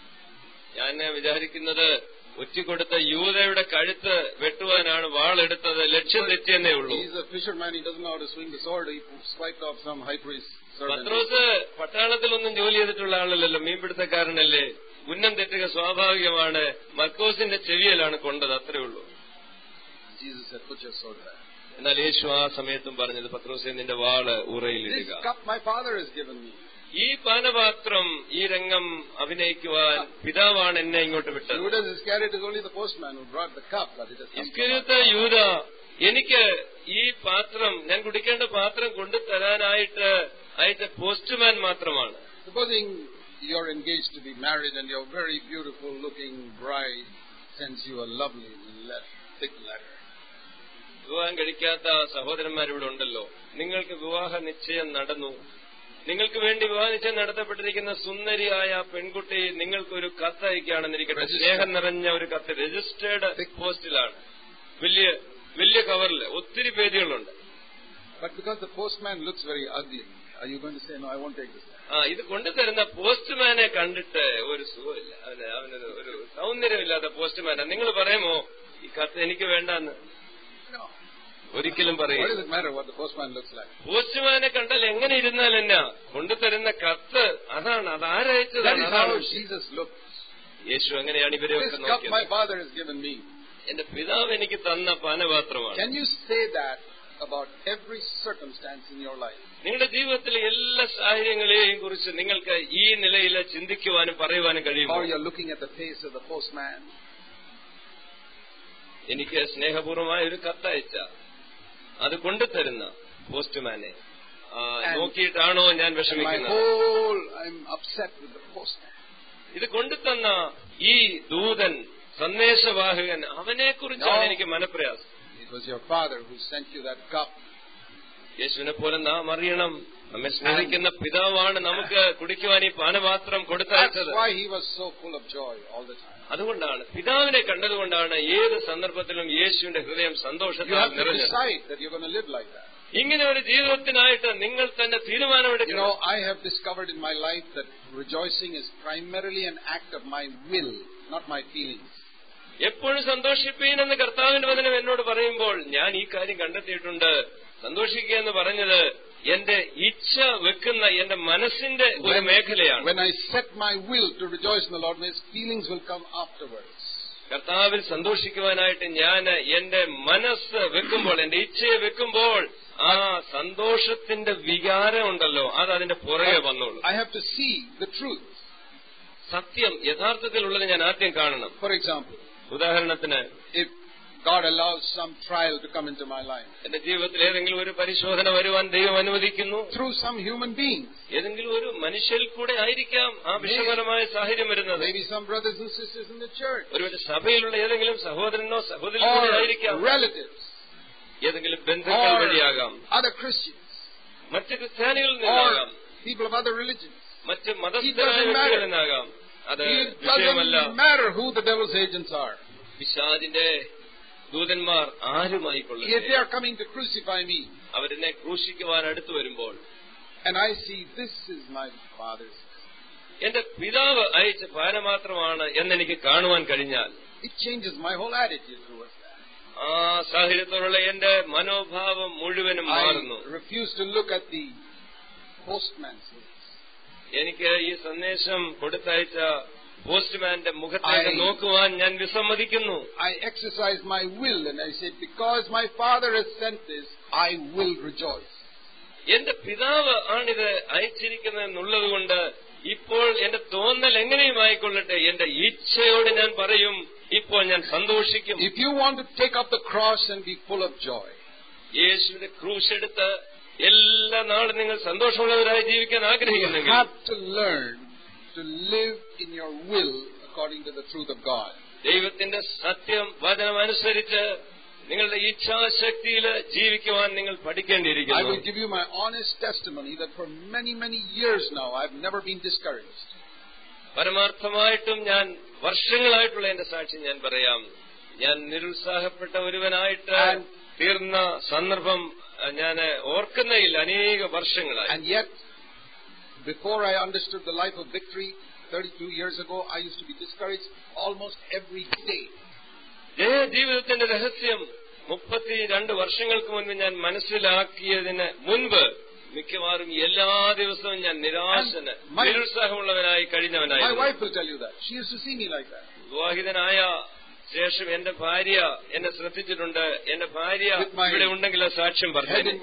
ഞാൻ വിചാരിക്കുന്നത് ഒറ്റിക്കൊടുത്ത യൂദയുടെ കഴുത്ത് വെട്ടുവാനാണ് വാളെടുത്തത്. ലക്ഷ്യം തെറ്റിയെന്നേ ഉള്ളൂ. He's a fisherman. He doesn't know how to swing the sword. He swiped off some high priest. പത്രോസ് പട്ടാളത്തിലൊന്നും ജോലി ചെയ്തിട്ടുള്ള ആളല്ലല്ലോ, മീൻപിടുത്തക്കാരനല്ലേ. ഉന്നം തെറ്റുക സ്വാഭാവികമാണ്. മർക്കോസിന്റെ ചെവിയിലാണ് കൊണ്ടത്, അത്രേ ഉള്ളൂ. Jesus said, "Put your sword back." എന്നാൽ യേശു ആ സമയത്തും പറഞ്ഞത്, പത്രോസേ, നിന്റെ വാള് ഉറയിലിടുക. This cup my Father has given me. ഈ പാനപാത്രം, ഈ രംഗം അഭിനയിക്കുവാൻ പിതാവാണ് എന്നെ ഇങ്ങോട്ട് വിട്ടത്. Judas Iscariot is only the postman who brought the cup, but it has come from ഇസ്കരിയോത്ത് യൂദ എനിക്ക് ഈ പാത്രം, ഞാൻ കുടിക്കേണ്ട പാത്രം കൊണ്ടുതരാനായിട്ട് അയച്ച പോസ്റ്റ്മാൻ മാത്രമാണ്. Supposing you're engaged to be married and your very beautiful looking bride sends you a lovely thick letter. വിവാഹം കഴിക്കാത്ത സഹോദരന്മാരിവിടെ ഉണ്ടല്ലോ. നിങ്ങൾക്ക് വിവാഹ നിശ്ചയം നടന്നു. നിങ്ങൾക്ക് വേണ്ടി വിവാഹ നിശ്ചയം നടത്തപ്പെട്ടിരിക്കുന്ന സുന്ദരിയായ പെൺകുട്ടി നിങ്ങൾക്കൊരു കത്ത് അയക്കുകയാണെന്നിരിക്കട്ടെ. സ്നേഹം നിറഞ്ഞ ഒരു കത്ത്, രജിസ്റ്റേർഡ് പോസ്റ്റിലാണ്, വലിയ കവറിൽ ഒത്തിരി പേജുകളുണ്ട്. But because the postman looks very ugly, are you going to say, "No, I won't take this"? ഇത് കൊണ്ടുതരുന്ന പോസ്റ്റ്മാനെ കണ്ടിട്ട് ഒരു സുഖമില്ല, അവനൊരു ഒരു സൗന്ദര്യമില്ലാത്ത പോസ്റ്റ്മാനാ. നിങ്ങൾ പറയുമോ ഈ കത്ത് എനിക്ക് വേണ്ടെന്ന്? No. ഒരിക്കലും പറയും. What does it matter what the postman looks like? പോസ്റ്റ്മാനെ കണ്ടാൽ എങ്ങനെ ഇരുന്നാൽ എന്നാ, കൊണ്ടുതരുന്ന കത്ത് അതാണ്, അതാരയച്ചതാണ്. That is how Jesus looks. യേശു അങ്ങനെയാണ് ഇവരെയൊക്കെ This cup my നോക്കിയത്. Father has given me. എന്റെ പിതാവ് എനിക്ക് തന്ന പാനപാത്രമാണ്. Can you say that about every circumstance in your life? നിങ്ങളുടെ ജീവിതത്തിലെ എല്ലാ സാഹചര്യങ്ങളെയും കുറിച്ച് നിങ്ങൾക്ക് ഈ നിലയിൽ ചിന്തിക്കുവാനും പറയുവാനും കഴിയുമോ? Or you're looking at the face of the postman. എനിക്ക് സ്നേഹപൂർവമായ ഒരു കത്തയച്ച അത് കൊണ്ടുതരുന്ന പോസ്റ്റ്മാനെ നോക്കിയിട്ടാണോ ഞാൻ വിഷമിക്കുന്നത്? I'm upset with the postman. ഇത് കൊണ്ടുതന്ന ഈ ദൂതൻ, സന്ദേശവാഹകൻ, അവനെ കുറിച്ചാണ് എനിക്ക് മനപ്രയാസം. It was your Father who sent you that cup. യേശുവിനെ പോലെ നാം അറിയണം, നമ്മെ സ്നേഹിക്കുന്ന പിതാവാണ് നമുക്ക് കുടിക്കുവാൻ ഈ പാനപാത്രം കൊടുത്തയച്ചത്. That's why he was so full of joy all the time. അതുകൊണ്ടാണ്, പിതാവിനെ കണ്ടതുകൊണ്ടാണ് ഏത് സന്ദർഭത്തിലും യേശുവിന്റെ ഹൃദയം You സന്തോഷത്താൽ have to നിറഞ്ഞത്. decide that you're going to live like that. ഇങ്ങനെ ഒരു ജീവിതത്തിനായിട്ട് നിങ്ങൾ തന്നെ തീരുമാനമെടുക്കണം. I have discovered in my life that rejoicing is primarily an act of my will, not my feelings. എപ്പോഴും സന്തോഷിപ്പീനെന്ന് കർത്താവിന്റെ വചനം എന്നോട് പറയുമ്പോൾ ഞാൻ ഈ കാര്യം കണ്ടെത്തിയിട്ടുണ്ട്. സന്തോഷിക്കുക എന്ന് പറഞ്ഞത് എന്റെ ഇച്ഛ വെക്കുന്ന എന്റെ മനസ്സിന്റെ ഒരു മേഖലയാണ്. When I set my will to rejoice in the Lord, my feelings will come afterwards. കർത്താവിൽ സന്തോഷിക്കുവാനായിട്ട് ഞാൻ എന്റെ മനസ്സ് വെക്കുമ്പോൾ, എന്റെ ഇച്ഛയെ വെക്കുമ്പോൾ ആ സന്തോഷത്തിന്റെ വികാരം ഉണ്ടല്ലോ, അത് അതിന്റെ പുറകെ വന്നോളൂ. I have to see the truth. സത്യം യഥാർത്ഥത്തിലുള്ളത് ഞാൻ ആദ്യം കാണണം. For example, ഉദാഹരണത്തിന്, if God allows some trial to come into my life എന്റെ ജീവിതത്തിൽ ഏതെങ്കിലും ഒരു പരിശോധന വരുവാൻ ദൈവം അനുവദിക്കുന്നു, through some human being, ഏതെങ്കിലും ഒരു മനുഷ്യരിൽ കൂടെ ആയിരിക്കാം ആ വിഷമകരമായ സാഹചര്യം വരുന്നത്. maybe some brothers and sisters in the church, ഒരുപക്ഷെ സഭയിലുള്ള ഏതെങ്കിലും സഹോദരനോ സഹോദരിയോ or ആയിരിക്കാം, relatives, ഏതെങ്കിലും ബന്ധുക്കൾ വഴിയാകാം, or other Christians, മറ്റ് ക്രിസ്ത്യാനികളിൽ or നിന്നാകാം, people of other religions. മറ്റ് മതസ്ഥരായ വ്യക്തികളിൽ നിന്നാകാം. അത് It വിഷയമല്ല. doesn't matter who the devil's agents are. പിശാചിന്റെ ദൂതന്മാർ ആരുമായിക്കൊള്ളട്ടെ, If they are coming to crucify me, അവരെന്നെ ക്രൂശിക്കുവാൻ അടുത്തു വരുമ്പോൾ and I see this is my Father's, എന്റെ പിതാവ് അയച്ച പാനമാത്രമാണ് എന്നെനിക്ക് കാണുവാൻ കഴിഞ്ഞാൽ, it changes my whole attitude towards that. ആ സാഹചര്യത്തോടുള്ള എന്റെ മനോഭാവം മുഴുവനും മാറുന്നു. I refuse to look at the postman's face. എനിക്ക് ഈ സന്ദേശം കൊടുത്തയച്ച പോസ്റ്റ്മാന്റെ മുഖത്തേക്ക് നോക്കുവാൻ ഞാൻ വിസമ്മതിക്കുന്നു. I exercise my will and I say, because my Father has sent this, I will rejoice. എന്റെ പിതാവ് ആണിത് അയച്ചിരിക്കുന്നതെന്നുള്ളതുകൊണ്ട് ഇപ്പോൾ എന്റെ തോന്നൽ എങ്ങനെയും ആയിക്കൊള്ളട്ടെ, എന്റെ ഇച്ഛയോട് ഞാൻ പറയും, ഇപ്പോൾ ഞാൻ സന്തോഷിക്കും. If you want to take up the cross and be full of joy, യേശുവിന്റെ ക്രൂശ് എടുത്ത് എല്ലാ നാളും നിങ്ങൾ സന്തോഷമുള്ളവരായി ജീവിക്കാൻ you ആഗ്രഹിക്കുന്നെങ്കിൽ have to learn to live in your will according to the truth of God. ദൈവത്തിന്റെ സത്യം വചനം അനുസരിച്ച് നിങ്ങളുടെ ഇച്ഛാശക്തിയിൽ ജീവിക്കുവാൻ നിങ്ങൾ I പഠിക്കേണ്ടിയിരിക്കുന്നു. will give you my honest testimony that for many, many years now, I've never been discouraged. പരമാർത്ഥമായിട്ടും ഞാൻ വർഷങ്ങളായിട്ടുള്ള എന്റെ സാക്ഷി ഞാൻ പറയാം. ഞാൻ നിരുത്സാഹപ്പെട്ട ഒരുവനായിട്ട് തീർന്ന സന്ദർഭം ഞാൻ ഓർക്കുന്നതിൽ അനേക വർഷങ്ങളായി. And yet, before I understood the life of victory 32 years ago, I used to be discouraged almost every day. ജീവിതത്തിന്റെ രഹസ്യം 32 വർഷങ്ങൾക്ക് മുൻപ് ഞാൻ മനസ്സിലാക്കിയതിന് മുൻപ് മിക്കവാറും എല്ലാ ദിവസവും ഞാൻ നിരുത്സാഹമുള്ളവനായി കഴിഞ്ഞവനായിരുന്നു. My wife will tell you that. She used to see me like that. വിവാഹിതനായ ശേഷം എന്റെ ഭാര്യ എന്നെ ശ്രദ്ധിച്ചിട്ടുണ്ട്. എന്റെ ഭാര്യ ഇവിടെ ഉണ്ടെങ്കിൽ സാക്ഷ്യം പറഞ്ഞു.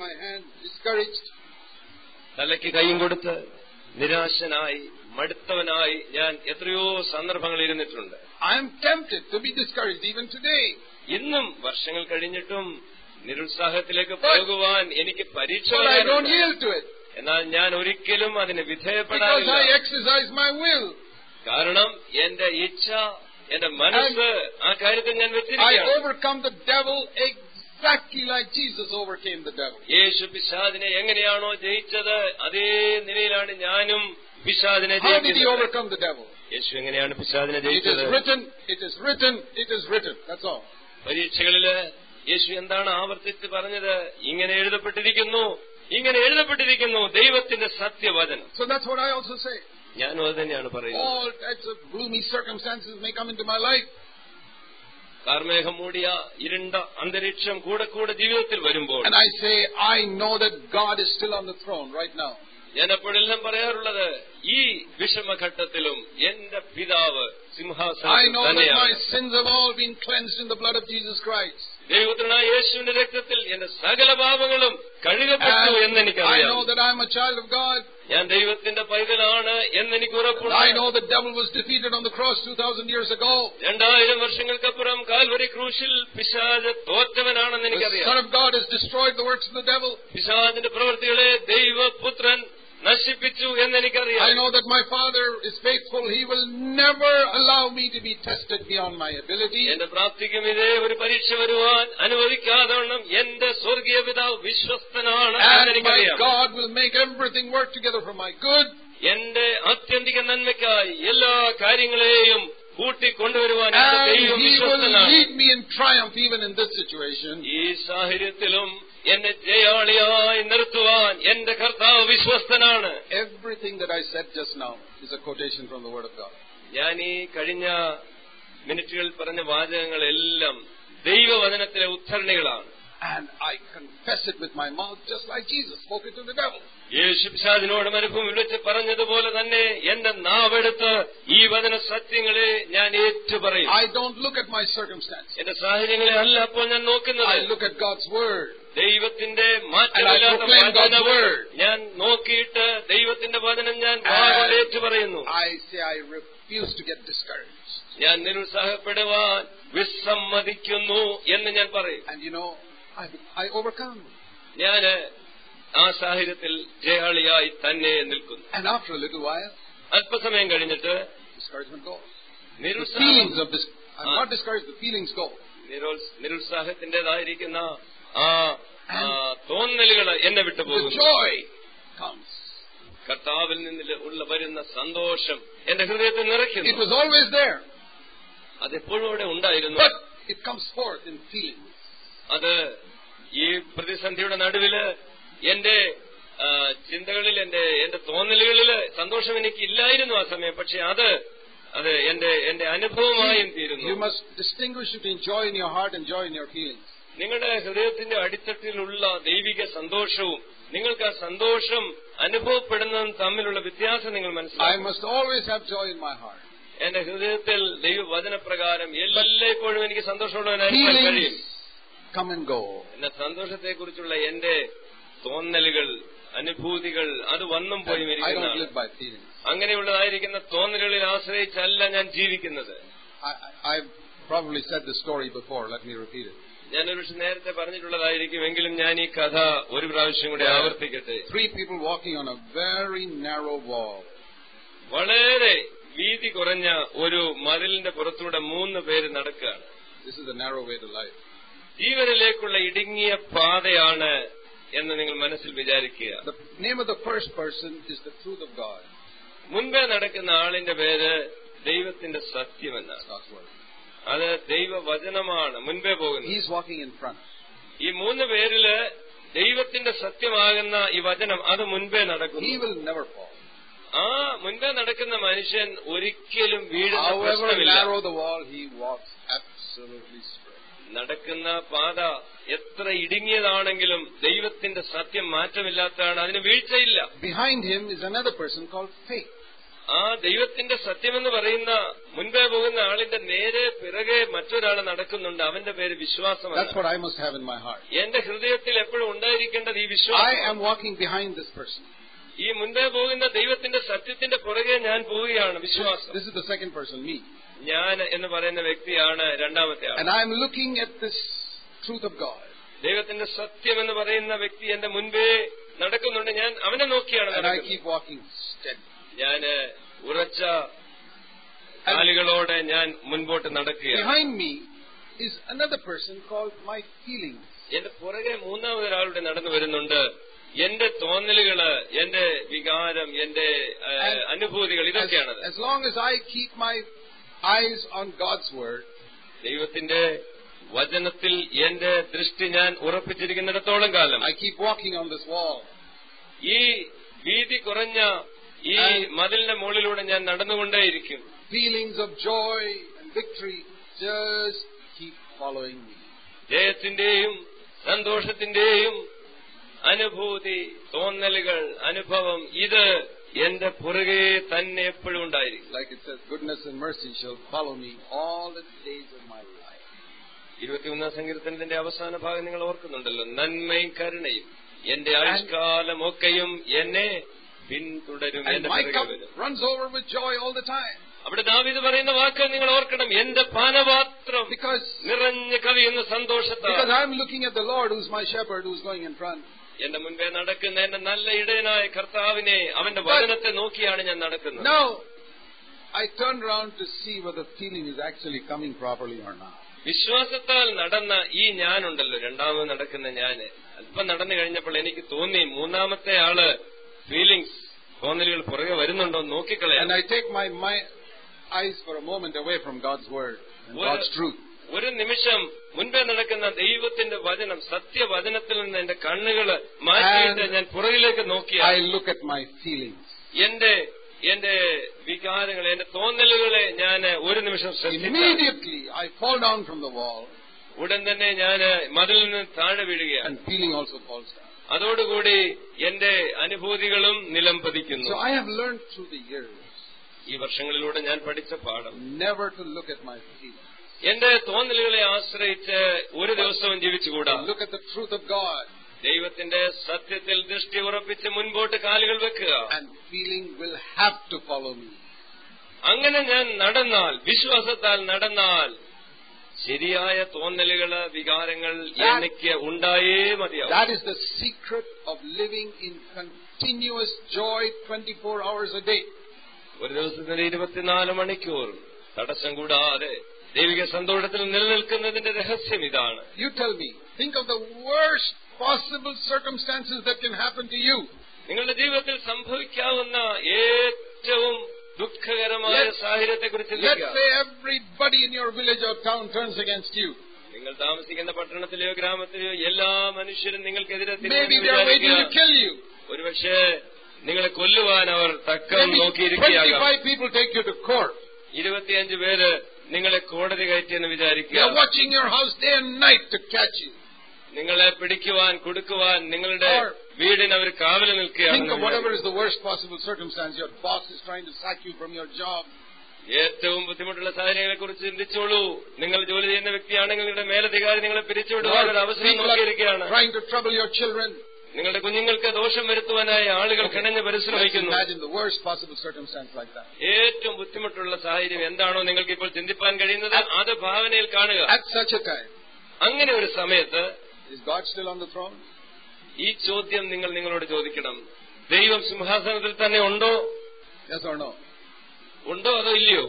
തലയ്ക്ക് കൈയും കൊടുത്ത് നിരാശനായി മടുത്തവനായി ഞാൻ എത്രയോ സന്ദർഭങ്ങൾ ഇരുന്നിട്ടുണ്ട്. I am tempted to be discouraged even today. ഇന്നും വർഷങ്ങൾ കഴിഞ്ഞിട്ടും നിരുത്സാഹത്തിലേക്ക് പോകുവാൻ എനിക്ക് പരീക്ഷ. എന്നാൽ ഞാൻ ഒരിക്കലും അതിന് വിധേയപ്പെടാറില്ല. കാരണം എന്റെ ഇച്ഛ, എന്റെ മനസ്സ് ആ കാര്യത്തിൽ ഞാൻ യേശു പിശാചിനെ എങ്ങനെയാണോ ജയിച്ചത് അതേ നിലയിലാണ് ഞാനും പിശാചിനെ ജയിച്ചത്. യേശു എങ്ങനെയാണ് പിശാചിനെ ജയിച്ചത്? പരീക്ഷകളില് യേശു എന്താണ് ആവർത്തിച്ച് പറഞ്ഞത്? ഇങ്ങനെ എഴുതപ്പെട്ടിരിക്കുന്നു, ഇങ്ങനെ എഴുതപ്പെട്ടിരിക്കുന്നു, ദൈവത്തിന്റെ സത്യവചനം. So that's what I also say. ഞാനും അത് തന്നെയാണ് പറയുന്നത്. All types of gloomy circumstances may come into my life. കാർമേഘം മൂടിയ ഇരുണ്ട അന്തരീക്ഷം കൂടെ കൂടെ ജീവിതത്തിൽ വരുമ്പോൾ, and I say, I know that God is still on the throne right now. ഞാൻ എപ്പോഴെല്ലാം പറയാറുള്ളത്, ഈ വിഷമഘട്ടത്തിലും എന്റെ പിതാവ് സിംഹാസനത്തിൽ തന്നെയാണ്. I know that my sins have all been cleansed in the blood of Jesus Christ. ദൈവപുത്രനായ യേശുവിന്റെ രക്തത്തിൽ എന്റെ സകല പാപങ്ങളും കഴുകപ്പെട്ടു എന്നെനിക്കറിയാം. I know that I am a child of God. ഞാൻ ദൈവത്തിന്റെ പൈതലാണ് എന്നെനിക്ക് ഉറപ്പുണ്ട്. I know the devil was defeated on the cross 2000 years ago. 2000 വർഷങ്ങൾക്കപ്പുറം കാൽവരി ക്രൂശിൽ പിശാച് തോറ്റവനാണെന്ന് എനിക്കറിയാം. The Son of God has destroyed the works of the devil. പിശാചിന്റെ പ്രവൃത്തികളെ ദൈവപുത്രൻ നശിപ്പിച്ചു എന്നെനിക്കറിയാം. I know that my Father is faithful. He will never allow me to be tested beyond my ability. എന്റെ പ്രാപ്തിക്കും ഇതേ ഒരു പരീക്ഷ വരുവാൻ അനുവദിക്കാതവണ്ണം എന്റെ സ്വർഗീയ പിതാവ് വിശ്വസ്തനാണ് എന്നെനിക്കറിയാം. And my God will make everything work together for my good. എന്റെ ആത്യന്തിക നന്മയ്ക്കായി എല്ലാ കാര്യങ്ങളെയും കൂട്ടിക്കൊണ്ടുവരുവാൻ ദൈവം വിശ്വസ്തനാണ്. And He will lead me in triumph even in this situation. ഈ സാഹചര്യത്തിലും എന്നെ ജയാളിയായി നിർത്തുവാൻ എന്റെ കർത്താവ് വിശ്വസ്തനാണ്. Everything that I said just now is a quotation from the Word of God. ഞാൻ ഈ കഴിഞ്ഞ മിനിറ്റുകളിൽ പറഞ്ഞ വാചകങ്ങളെല്ലാം ദൈവവചനത്തിലെ ഉദ്ധരണികളാണ്. And I confess it with my mouth just like Jesus spoke it to the devil. യേശു പിശാചിനോട് മരുഭൂമിയിൽ വെച്ച് പറഞ്ഞതുപോലെ തന്നെ എന്റെ നാവെടുത്ത് ഈ വചന സത്യങ്ങളെ ഞാൻ ഏറ്റുപറയും. I don't look at my circumstances. എന്റെ സാഹചര്യങ്ങളെ അല്ല അപ്പോൾ ഞാൻ നോക്കുന്നത്. I look at God's Word. ദൈവത്തിന്റെ മാറ്റമില്ലാത്ത വചനം ഞാൻ നോക്കിയിട്ട് ദൈവത്തിന്റെ വചനം ഞാൻ ഏറ്റുപറയുന്നു. I say I refuse to get discouraged. ഞാൻ നിരുത്സാഹപ്പെടുവാൻ വിസമ്മതിക്കുന്നു എന്ന് ഞാൻ പറയും. And you know, I overcome. ഞാൻ ആ സാഹചര്യത്തിൽ ജയാളിയായി തന്നെ നിൽക്കുന്നു. And after a little while, അല്പസമയം കഴിഞ്ഞിട്ട് discouragement goes. I'm not discouraged, the feelings go. നിരുത്സാഹത്തിന്റേതായിരിക്കുന്ന ആ തോന്നലുകൾ എന്നെ വിട്ടുപോകുന്നു. The joy comes. കർത്താവിൽ നിന്ന് വരുന്ന സന്തോഷം എന്റെ ഹൃദയത്തിൽ നിറയ്ക്കുന്നു. It was always there. അതെപ്പോഴും അവിടെ ഉണ്ടായിരുന്നു. But it comes forth in feelings. അത് ഈ പ്രതിസന്ധിയുടെ നടുവില് എന്റെ ചിന്തകളിൽ എന്റെ തോന്നലുകളിൽ സന്തോഷം എനിക്ക് ഇല്ലായിരുന്നു ആ സമയം. പക്ഷെ അത് എന്റെ അനുഭവമായും തീരുന്നു. You must distinguish between joy in your heart and joy in your feelings. നിങ്ങളുടെ ഹൃദയത്തിന്റെ അടിത്തട്ടിലുള്ള ദൈവിക സന്തോഷവും നിങ്ങൾക്ക് ആ സന്തോഷം അനുഭവപ്പെടുന്നതും തമ്മിലുള്ള വ്യത്യാസം നിങ്ങൾ മനസ്സിലാക്കണം. I must always have joy in my heart. എന്റെ ഹൃദയത്തിൽ ദൈവവചനപ്രകാരം എല്ലായ്പ്പോഴും എനിക്ക് സന്തോഷമുള്ളവനായിരിക്കാൻ കഴിയും. Come and go. എന്ന സന്തോഷത്തെക്കുറിച്ചുള്ള എന്റെ തോന്നലുകൾ, അനുഭൂതികൾ അത് വന്നും പോയും ഇരിക്കുന്നതാണ്. അങ്ങനെയുള്ളതായിരിക്കുന്ന തോന്നലുകളിൽ ആശ്രയിച്ചല്ല ഞാൻ ജീവിക്കുന്നത്. I probably said this story before. Let me repeat it. ഞാനൊരു നേരത്തെ പറഞ്ഞിട്ടുള്ളതായിരിക്കും, എങ്കിലും ഞാൻ ഈ കഥ ഒരു പ്രാവശ്യം കൂടെ ആവർത്തിക്കട്ടെ. 3 people walking on a very narrow wall. വളരെ വീതി കുറഞ്ഞ ഒരു മതിലിന്റെ പുറത്തൂടെ 3 പേര് നടക്കുകയാണ്. This is a narrow way to life. ജീവനിലേക്കുള്ള ഇടുങ്ങിയ പാതയാണ് എന്ന് നിങ്ങൾ മനസ്സിൽ വിചാരിക്കുക. The name of the first person is the truth of God. മുൻപേ നടക്കുന്ന ആളിന്റെ പേര് ദൈവത്തിന്റെ സത്യമെന്നാണ്. അത് ദൈവവചനമാണ് മുൻപേ പോകുന്നത്. He is walking in front. ഈ 3 പേരില് ദൈവത്തിന്റെ സത്യമാകുന്ന ഈ വചനം അത് മുൻപേ നടക്കുന്നു. He will never fall. ആ മുൻപേ നടക്കുന്ന മനുഷ്യൻ ഒരിക്കലും വീഴുന്ന However പ്രശ്നമില്ല. narrow the wall, he walks absolutely straight. നടക്കുന്ന പാത എത്ര ഇടുങ്ങിയതാണെങ്കിലും ദൈവത്തിന്റെ സത്യം മാറ്റമില്ലാത്തതാണ്, അതിന് വീഴ്ചയില്ല. Behind him is another person called faith. ആ ദൈവത്തിന്റെ സത്യമെന്ന് പറയുന്ന മുൻപേ പോകുന്ന ആളിന്റെ നേരെ പിറകെ മറ്റൊരാൾ നടക്കുന്നുണ്ട്. അവന്റെ പേര് വിശ്വാസമാണ്. That's what I must have in my heart. എന്റെ ഹൃദയത്തിൽ എപ്പോഴും ഉണ്ടായിരിക്കേണ്ടത് ഈ വിശ്വാസം. I am walking behind this person. ഈ മുൻപേ പോകുന്ന ദൈവത്തിന്റെ സത്യത്തിന്റെ പുറകെ ഞാൻ പോവുകയാണ്. വിശ്വാസം. This is the second person, me. ഞാൻ എന്ന് പറയുന്ന വ്യക്തിയാണ് രണ്ടാമത്തെ ആൾ. And I am looking at this truth of God. ദൈവത്തിന്റെ സത്യം എന്ന് പറയുന്ന വ്യക്തി എന്റെ മുൻപേ നടക്കുന്നുണ്ട്. ഞാൻ അവനെ നോക്കിയാണ് And I നടക്കുന്നത്. keep walking steady. ഞാൻ ഉറച്ച കാലുകളോടെ ഞാൻ മുൻപോട്ട് നടക്കുകയാണ്. Behind me is another person called my feelings. എന്റെ പുറകെ മൂന്നാമതൊരാളുടെ നടന്നു വരുന്നുണ്ട്. എന്റെ തോന്നലുകള്, എന്റെ വികാരം, എന്റെ അനുഭൂതികൾ, ഇതൊക്കെയാണത്. As long as I keep my eyes on God's word, ദൈവത്തിന്റെ വചനത്തിൽ എന്റെ ദൃഷ്ടി ഞാൻ ഉറപ്പിച്ചിരിക്കുന്നിടത്തോളം കാലം I keep walking on this wall. ഈ വീതി കുറഞ്ഞ ഈ മതിലിന്റെ മുകളിലൂടെ ഞാൻ നടന്നുകൊണ്ടേയിരിക്കും. Feelings of joy and victory just keep following me. ജയത്തിന്റെയും സന്തോഷത്തിന്റെയും അനുഭൂതി, തോന്നലുകൾ, അനുഭവം, ഇത് എന്റെ പുറകെ തന്നെ എപ്പോഴും ഉണ്ടായിരിക്കും. Like it says, goodness and mercy shall follow me all the days of my life. 21 സങ്കീർത്തനത്തിന്റെ അവസാന ഭാഗം നിങ്ങൾ ഓർക്കുന്നുണ്ടല്ലോ. നന്മയും കരുണയും എന്റെ ആയുഷ്കാലം ഒക്കെയും എന്നെ പിന്തുടരും. And my cup runs over with joy all the time. അവിടെ ദാവീദ് പറയുന്ന വാക്ക് നിങ്ങൾ ഓർക്കണം. എന്റെ പാനപാത്രം നിറഞ്ഞു കവിയുന്ന സന്തോഷത്താൽ. Because I am looking at the Lord who is my shepherd, who is going in front. എന്റെ മുൻപേ നടക്കുന്ന എന്റെ നല്ല ഇടയനായ കർത്താവിനെ, അവന്റെ വചനത്തെ നോക്കിയാണ് ഞാൻ നടക്കുന്നത്. Now I turn around to see whether the feeling is actually coming properly or not. വിശ്വാസത്താൽ നടന്ന ഈ ഞാനുണ്ടല്ലോ, രണ്ടാമത് നടക്കുന്ന ഞാന്, അല്പം നടന്നു കഴിഞ്ഞപ്പോൾ എനിക്ക് തോന്നി മൂന്നാമത്തെ ആള് ഫീലിംഗ്സ്, തോന്നലുകൾ പുറകെ വരുന്നുണ്ടോ നോക്കിക്കളയാം. And I take my eyes for a moment away from God's word and God's truth. ഒരു നിമിഷം മുൻപേ നടക്കുന്ന ദൈവത്തിന്റെ വചനം, സത്യവചനത്തിൽ നിന്ന് എന്റെ കണ്ണുകൾ മാറ്റിയിട്ട് ഞാൻ പുറകിലേക്ക് നോക്കിയാൽ I look at my feelings. എന്റെ വികാരങ്ങളെ, എന്റെ തോന്നലുകളെ ഞാൻ ഒരു നിമിഷം ശ്രദ്ധിക്കും. Immediately I fall down from the wall. ഉടൻ തന്നെ ഞാൻ മതിലിൽ നിന്ന് താഴെ വീഴുകയാണ്. And feeling also falls down. അതോടുകൂടി എന്റെ അനുഭൂതികളും നിലം പതിക്കുന്നു. So I have learned through the years. ഈ വർഷങ്ങളിലൂടെ ഞാൻ പഠിച്ച പാഠം, never to look at my feelings. എന്റെ തോന്നലുകളെ ആശ്രയിച്ച് ഒരു ദിവസവും ജീവിച്ചുകൂടാ. Look at the truth of God. ദൈവത്തിന്റെ സത്യത്തിൽ ദൃഷ്ടി ഉറപ്പിച്ച് മുൻപോട്ട് കാലുകൾ വെക്കുക. And feeling will have to follow me. അങ്ങനെ ഞാൻ നടന്നാൽ, വിശ്വാസത്താൽ നടന്നാൽ, ശരിയായ തോന്നലുകള്, വികാരങ്ങൾ എനിക്ക് ഉണ്ടായേ മതിയാവും. That is the secret of living in continuous joy 24 hours a day. ഒരു ദിവസത്തിന് 24 മണിക്കൂർ തടസ്സം കൂടാതെ ദൈവിക സന്തോഷത്തിൽ നിലനിൽക്കുന്നതിന്റെ രഹസ്യം ഇതാണ്. You tell me, think of the worst possible circumstances that can happen to you. നിങ്ങളുടെ ജീവിതത്തിൽ സംഭവിക്കാവുന്ന ഏറ്റവും ദുഃഖകരമായ സാഹചര്യത്തെക്കുറിച്ച് Let's say everybody in your village or town turns against you. നിങ്ങൾ താമസിക്കുന്ന പട്ടണത്തിലെയോ ഗ്രാമത്തിലെയോ എല്ലാ മനുഷ്യരും നിങ്ങൾക്കെതിരെ Maybe they are waiting to kill you. ഒരുപക്ഷെ നിങ്ങളെ കൊല്ലുവാൻ അവർ തക്കം നോക്കിയിരിക്കുകയാകാം. 25 people take you to court. 25 പേര് നിങ്ങളെ കോടതി കയറ്റിയെന്ന് വിചാരിക്കുക. They are watching your house day and night to catch you. നിങ്ങളെ പിടിക്കുവാൻ, കൊടുക്കുവാൻ നിങ്ങളുടെ വീടിന് അവർ കാവൽ നിൽക്കുകയാണ്. Think of whatever is the worst possible circumstance. Your boss is trying to sack you from your job. ഏറ്റവും ബുദ്ധിമുട്ടുള്ള സാഹചര്യങ്ങളെ കുറിച്ച് ചിന്തിച്ചോളൂ. നിങ്ങൾ ജോലി ചെയ്യുന്ന വ്യക്തിയാണെങ്കിൽ നിങ്ങളുടെ മേലധികാരി നിങ്ങളെ പിരിച്ചുവിടുവാൻ ഒരു അവസരം നോക്കിയിരിക്കുകയാണ്. Trying to trouble your children. നിങ്ങളുടെ കുഞ്ഞുങ്ങൾക്ക് ദോഷം വരുത്തുവാനായി ആളുകൾ കിണഞ്ഞ് പരിശ്രമിക്കുന്നു. Imagine the worst possible circumstance like that. ഏറ്റവും ബുദ്ധിമുട്ടുള്ള സാഹചര്യം എന്താണോ നിങ്ങൾക്ക് ഇപ്പോൾ ചിന്തിപ്പാൻ കഴിയുന്നത്, അത് ഭാവനയിൽ കാണുക. At such a time, അങ്ങനെ ഒരു സമയത്ത് is God still on the throne? ഈ ചോദ്യം നിങ്ങൾ നിങ്ങളോട് ചോദിക്കണം. ദൈവം സിംഹാസനത്തിൽ തന്നെ ഉണ്ടോ? Yes or no? ഉണ്ടോ അതോ ഇല്ലയോ?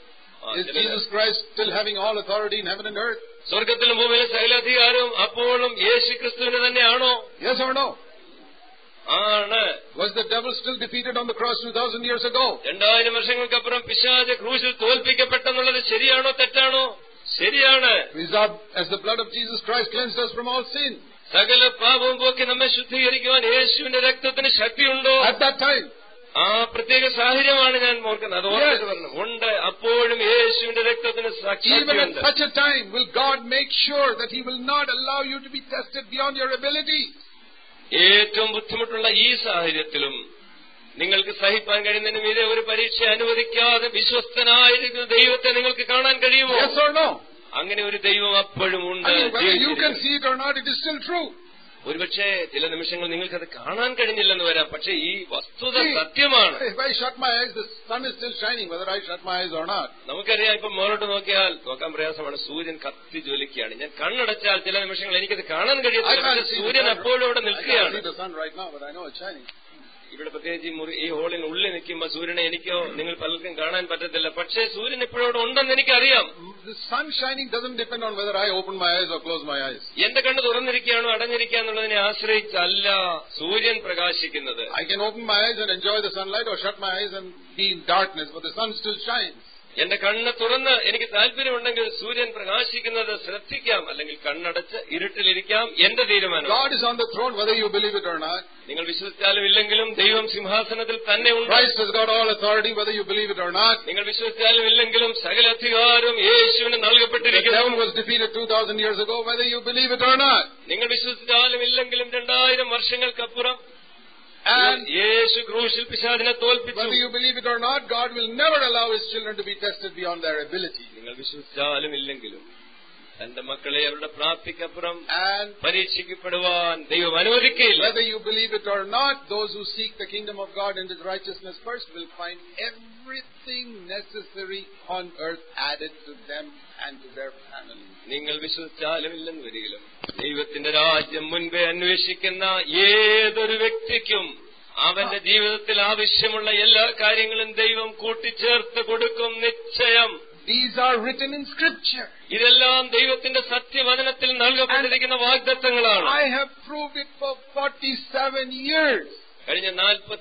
Is Jesus Christ still having all authority in heaven and earth? സ്വർഗത്തിലും ഭൂമിയിലും സകലാധികാരവും അപ്പോഴും യേശു ക്രിസ്തുവിന് തന്നെയാണോ? Yes or no? ആണ്. Was the devil still defeated on the cross 2000 years ago? 2000 വർഷങ്ങൾക്കപ്പുറം പിശാച് ക്രൂശിൽ തോൽപ്പിക്കപ്പെട്ടെന്നുള്ളത് ശരിയാണോ തെറ്റാണോ? ശരിയാണ്. As the blood of Jesus Christ cleansed us from all sin. സകല പാപവും പോക്കി നമ്മെ ശുദ്ധീകരിക്കുവാൻ യേശുവിന്റെ രക്തത്തിന് ശക്തിയുണ്ടോ? At that time. ആ പ്രത്യേക സാഹചര്യമാണ് ഞാൻ ഓർക്കുന്നത്. അത് ഓർത്തിട്ട് പറഞ്ഞു ഉണ്ട്. അപ്പോഴും യേശുവിന്റെ രക്തത്തിന് Even at such a time will God make sure that He will not allow you to be tested beyond your ability. ഏറ്റവും ബുദ്ധിമുട്ടുള്ള ഈ സാഹചര്യത്തിലും നിങ്ങൾക്ക് സഹിപ്പാൻ കഴിയുന്നതിന് മീതെ ഒരു പരീക്ഷ അനുവദിക്കാതെ വിശ്വസ്തനായിരിക്കുന്ന ദൈവത്തെ നിങ്ങൾക്ക് കാണാൻ കഴിയുമോ? Yes or no? അങ്ങനെ ഒരു ദൈവം അപ്പോഴും ഉണ്ട്. You can see it or not, it is still true. ഒരുപക്ഷെ ചില നിമിഷങ്ങൾ നിങ്ങൾക്കത് കാണാൻ കഴിഞ്ഞില്ലെന്ന് വരാം. പക്ഷെ ഈ വസ്തുത സത്യമാണ്. If I shut my eyes, the sun is still shining, whether I shut my eyes or not. നമുക്കറിയാം, ഇപ്പൊ മോളോട്ട് നോക്കിയാൽ നോക്കാൻ പ്രയാസമാണ്. സൂര്യൻ കത്തി ജ്വലിക്കുകയാണ്. ഞാൻ കണ്ണടച്ചാൽ ചില നിമിഷങ്ങൾ എനിക്കത് കാണാൻ കഴിയത്തില്ല. സൂര്യൻ അപ്പോഴും അവിടെ നിൽക്കുകയാണ്. ഇവിടെ പ്രത്യേകിച്ച് ഈ ഹോളിന് ഉള്ളിൽ നിൽക്കുമ്പോൾ സൂര്യനെ എനിക്കോ നിങ്ങൾ പലർക്കും കാണാൻ പറ്റത്തില്ല. പക്ഷേ സൂര്യൻ ഇപ്പോഴും അവിടെ ഉണ്ടെന്ന് എനിക്കറിയാം. The sun shining doesn't depend on whether I open my eyes or close my eyes. എന്റെ കണ്ണ് തുറന്നിരിക്കുകയാണോ അടഞ്ഞിരിക്കുകയാണെന്നുള്ളതിനെ ആശ്രയിച്ചല്ല സൂര്യൻ പ്രകാശിക്കുന്നത്. I can open my eyes and enjoy the sunlight or shut my eyes and be in darkness, but the sun still shines. എന്റെ കണ്ണ് തുറന്ന് എനിക്ക് താല്പര്യമുണ്ടെങ്കിൽ സൂര്യൻ പ്രകാശിക്കുന്നത് ശ്രദ്ധിക്കാം, അല്ലെങ്കിൽ കണ്ണടച്ച് ഇരുട്ടിലിരിക്കാം. എന്റെ തീരുമാനം. God is on the throne whether you believe it or not. നിങ്ങൾ വിശ്വസിച്ചാലും ഇല്ലെങ്കിലും ദൈവം സിംഹാസനത്തിൽ തന്നെ ഉണ്ട്. Christ has got all authority whether you believe it or not. നിങ്ങൾ വിശ്വസിച്ചാലും ഇല്ലെങ്കിലും സകല അധികാരവും യേശുവിന് നൽകപ്പെട്ടിരിക്കുന്നു. The devil was defeated 2000 years ago whether you believe it or not. നിങ്ങൾ വിശ്വസിച്ചാലും ഇല്ലെങ്കിലും 2000 വർഷങ്ങൾക്കപ്പുറം യേശു ക്രൂശിൽ പിശാചിനെ തോൽപ്പിച്ചു. Whether you believe it or not, God will never allow His children to be tested beyond their ability. നിങ്ങൾ വിശ്വസിച്ചാലും ഇല്ലെങ്കിലും തന്റെ മക്കളെ അവരുടെ പ്രാപ്തിക്കപ്പുറം പരീക്ഷിക്കപ്പെടുവാൻ ദൈവം അനുവദിക്കില്ല. Whether you believe it or not, those who seek the kingdom of God and His righteousness first will find everything necessary on earth added to them and to their families. നിങ്ങൾ വിശ്വസിച്ചാലും ഇല്ലെന്ന് വരികിലും ദൈവത്തിന്റെ രാജ്യം മുൻപേ അന്വേഷിക്കുന്ന ഏതൊരു വ്യക്തിക്കും അവന്റെ ജീവിതത്തിൽ ആവശ്യമുള്ള എല്ലാ കാര്യങ്ങളും ദൈവം കൂട്ടിച്ചേർത്ത് കൊടുക്കും, നിശ്ചയം. These are written in Scripture. ഇതെല്ലാം ദൈവത്തിന്റെ സത്യവചനത്തിൽ നൽകപ്പെട്ടിരിക്കുന്ന വാഗ്ദത്തങ്ങളാണ്. I have proved it for 47 years. കഴിഞ്ഞ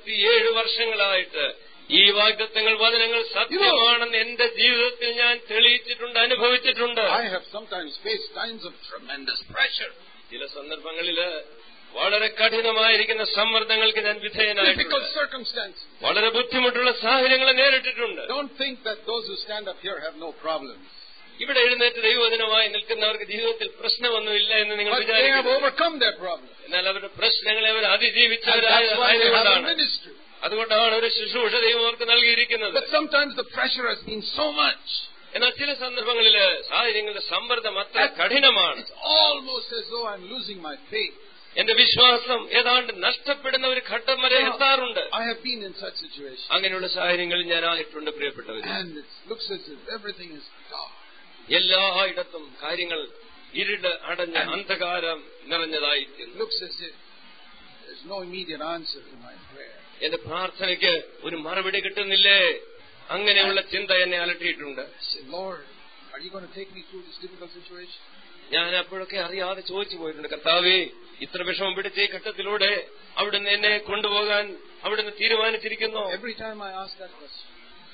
47 വർഷങ്ങളായിട്ട് ഈ വാഗ്ദത്തങ്ങൾ വചനങ്ങൾ സത്യമാണെന്ന് എന്റെ ജീവിതത്തിൽ ഞാൻ തെളിയിച്ചിട്ടുണ്ട്, അനുഭവിച്ചിട്ടുണ്ട്. I have sometimes faced times of tremendous pressure. ചില സന്ദർഭങ്ങളില് വളരെ കഠിനമായിരിക്കുന്ന സമ്മർദ്ദങ്ങൾക്ക് ഞാൻ വിധേയനായിട്ടുണ്ട്. വളരെ ബുദ്ധിമുട്ടുള്ള സാഹചര്യങ്ങളെ നേരിട്ടിട്ടുണ്ട്. Don't think that those who stand up here have no problems. ഇവിടെ എഴുന്നേറ്റ് ദൈവവചനമായി നിൽക്കുന്നവർക്ക് ജീവിതത്തിൽ പ്രശ്നമൊന്നുമില്ല എന്ന് നിങ്ങൾ But they have overcome their problems. എന്നാൽ അവരുടെ പ്രശ്നങ്ങളെ അവർ അതിജീവിച്ചവരായതുകൊണ്ടാണ്. അതുകൊണ്ടാണ് ഒരു ശുശ്രൂഷ ദൈവം അവർക്ക് നൽകിയിരിക്കുന്നത്. But sometimes the pressure has been so much. എന്നാൽ ചില സന്ദർഭങ്ങളില് സാഹചര്യങ്ങളുടെ സമ്മർദ്ദം അത്ര കഠിനമാണ്. It's almost as though I'm losing my faith. എന്റെ വിശ്വാസം ഏതാണ്ട് നഷ്ടപ്പെടുന്ന ഒരു ഘട്ടം വരെ എത്താറുണ്ട്. I have been in such situations. അങ്ങനെയുള്ള സാഹചര്യങ്ങളിൽ ഞാൻ ആയിട്ടുണ്ട് പ്രിയപ്പെട്ടവർ. And it looks as if everything is dark. എല്ലായിടത്തും കാര്യങ്ങൾ ഇരുട് അടഞ്ഞ അന്ധകാരം നിറഞ്ഞതായി. It looks as if there's no immediate answer to my prayer. എന്റെ പ്രാർത്ഥനയ്ക്ക് ഒരു മറുപടി കിട്ടുന്നില്ലേ? അങ്ങനെയുള്ള ചിന്ത എന്നെ അലട്ടിയിട്ടുണ്ട്. Lord, are you going to take me through this difficult situation? ഞാൻ അപ്പോഴൊക്കെ അറിയാതെ ചോദിച്ചു പോയിട്ടുണ്ട്, കർത്താവേ, ഇത്ര വിഷമം പിടിച്ച ഈ ഘട്ടത്തിലൂടെ അവിടുന്ന് എന്നെ കൊണ്ടുപോകാൻ അവിടുന്ന് തീരുമാനിച്ചിരിക്കുന്നു. Every time I ask that question,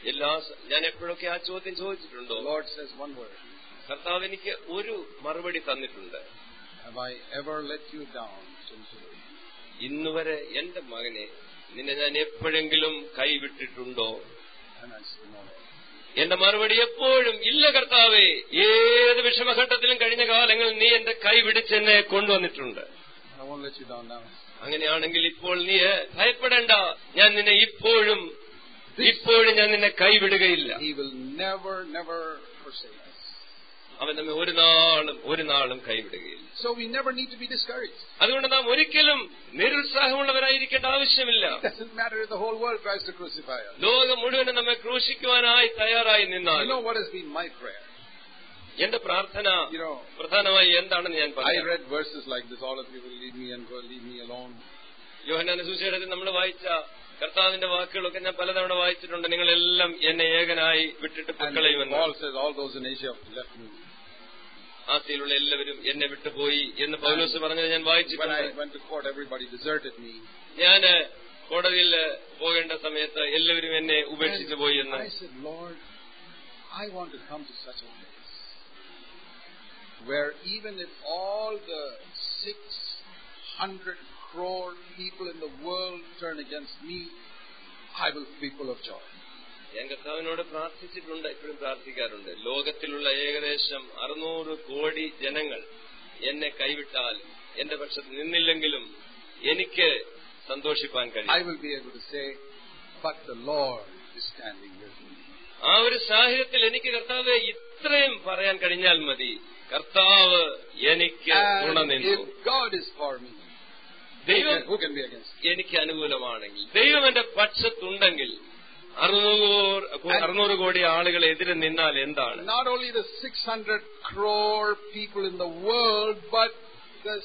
ഞാൻ എപ്പോഴൊക്കെ ആ ചോദ്യം ചോദിച്ചിട്ടുണ്ടോ? Lord says one word. കർത്താവ് എനിക്ക് ഒരു മറുപടി തന്നിട്ടുണ്ട്. Have I ever let you down sincerely? ഇന്നുവരെ എന്റെ മകനെ നിന്നെ ഞാൻ എപ്പോഴെങ്കിലും കൈവിട്ടിട്ടുണ്ടോ? And I say no. എന്റെ മറുപടി എപ്പോഴും ഇല്ല കർത്താവേ. ഏത് വിഷമഘട്ടത്തിലും കഴിഞ്ഞ കാലങ്ങളിൽ നീ എന്റെ കൈ പിടിച്ചെന്നെ കൊണ്ടുവന്നിട്ടുണ്ട്. I won't let you down now. അങ്ങനെയാണെങ്കിൽ ഇപ്പോൾ നീ ഭയപ്പെടേണ്ട, ഞാൻ നിന്നെ ഇപ്പോഴും ഞാൻ നിന്നെ കൈവിടുകയില്ല. He will never forsake us. അവൻ നമ്മെ ഒരു നാളും കൈവിടുകയില്ല. So we never need to be discouraged. അതുകൊണ്ട് നാം ഒരിക്കലും നിരുത്സാഹമുള്ളവരായിരിക്കേണ്ട ആവശ്യമില്ല. It doesn't matter if the whole world tries to crucify us. ലോകം മുഴുവനും നമ്മെ ക്രൂശിക്കുവാനായി തയ്യാറായി നിന്നാൽ. You know what has been my prayer? എന്റെ പ്രാർത്ഥന പ്രധാനമായി എന്താണെന്ന് ഞാൻ പറയാം. I read verses like this, all of you will leave me and go leave me alone. യോഹന്നാന്റെ സുവിശേഷത്തിൽ നമ്മൾ വായിച്ച കർത്താവിന്റെ വാക്കുകളൊക്കെ ഞാൻ പലതവണ വായിച്ചിട്ടുണ്ട്. നിങ്ങളെല്ലാം എന്നെ ഏകനായി വിട്ടിട്ട് പൊക്കളയുമെന്ന്. Paul says all those in Asia have left me. ആസിയിലുള്ള എല്ലാവരും എന്നെ വിട്ടുപോയി എന്ന് പൗലോസ് പറഞ്ഞത് ഞാൻ വായിച്ചിട്ടുണ്ട്. ഞാൻ കോടതിയിൽ പോകേണ്ട സമയത്ത് എല്ലാവരും എന്നെ ഉപേക്ഷിച്ചു പോയി എന്ന്. I want to come to such a place where even if all the 600 crore people in the world turn against me, I will be full of joy. ഞാൻ കർത്താവിനോട് പ്രാർത്ഥിച്ചിട്ടുണ്ട്, ഇപ്പോഴും പ്രാർത്ഥിക്കാറുണ്ട്. ലോകത്തിലുള്ള ഏകദേശം 600 കോടി ജനങ്ങൾ എന്നെ കൈവിട്ടാൽ, എന്റെ പക്ഷത്ത് നിന്നില്ലെങ്കിലും എനിക്ക് സന്തോഷിപ്പാൻ കഴിയും. I will be able to say, but the Lord is standing with me. ആ ഒരു സാഹചര്യത്തിൽ എനിക്ക് കർത്താവെ ഇത്രയും പറയാൻ കഴിഞ്ഞാൽ മതി, കർത്താവ് എനിക്ക് തുണനിന്നു. ദൈവം എനിക്ക് അനുകൂലമാണെങ്കിൽ, ദൈവം എന്റെ പക്ഷത്തുണ്ടെങ്കിൽ 600 കോടി ആളുകൾ എതിരെ നിന്നാൽ എന്താണ്? Not only the 600 crore people in the world, but the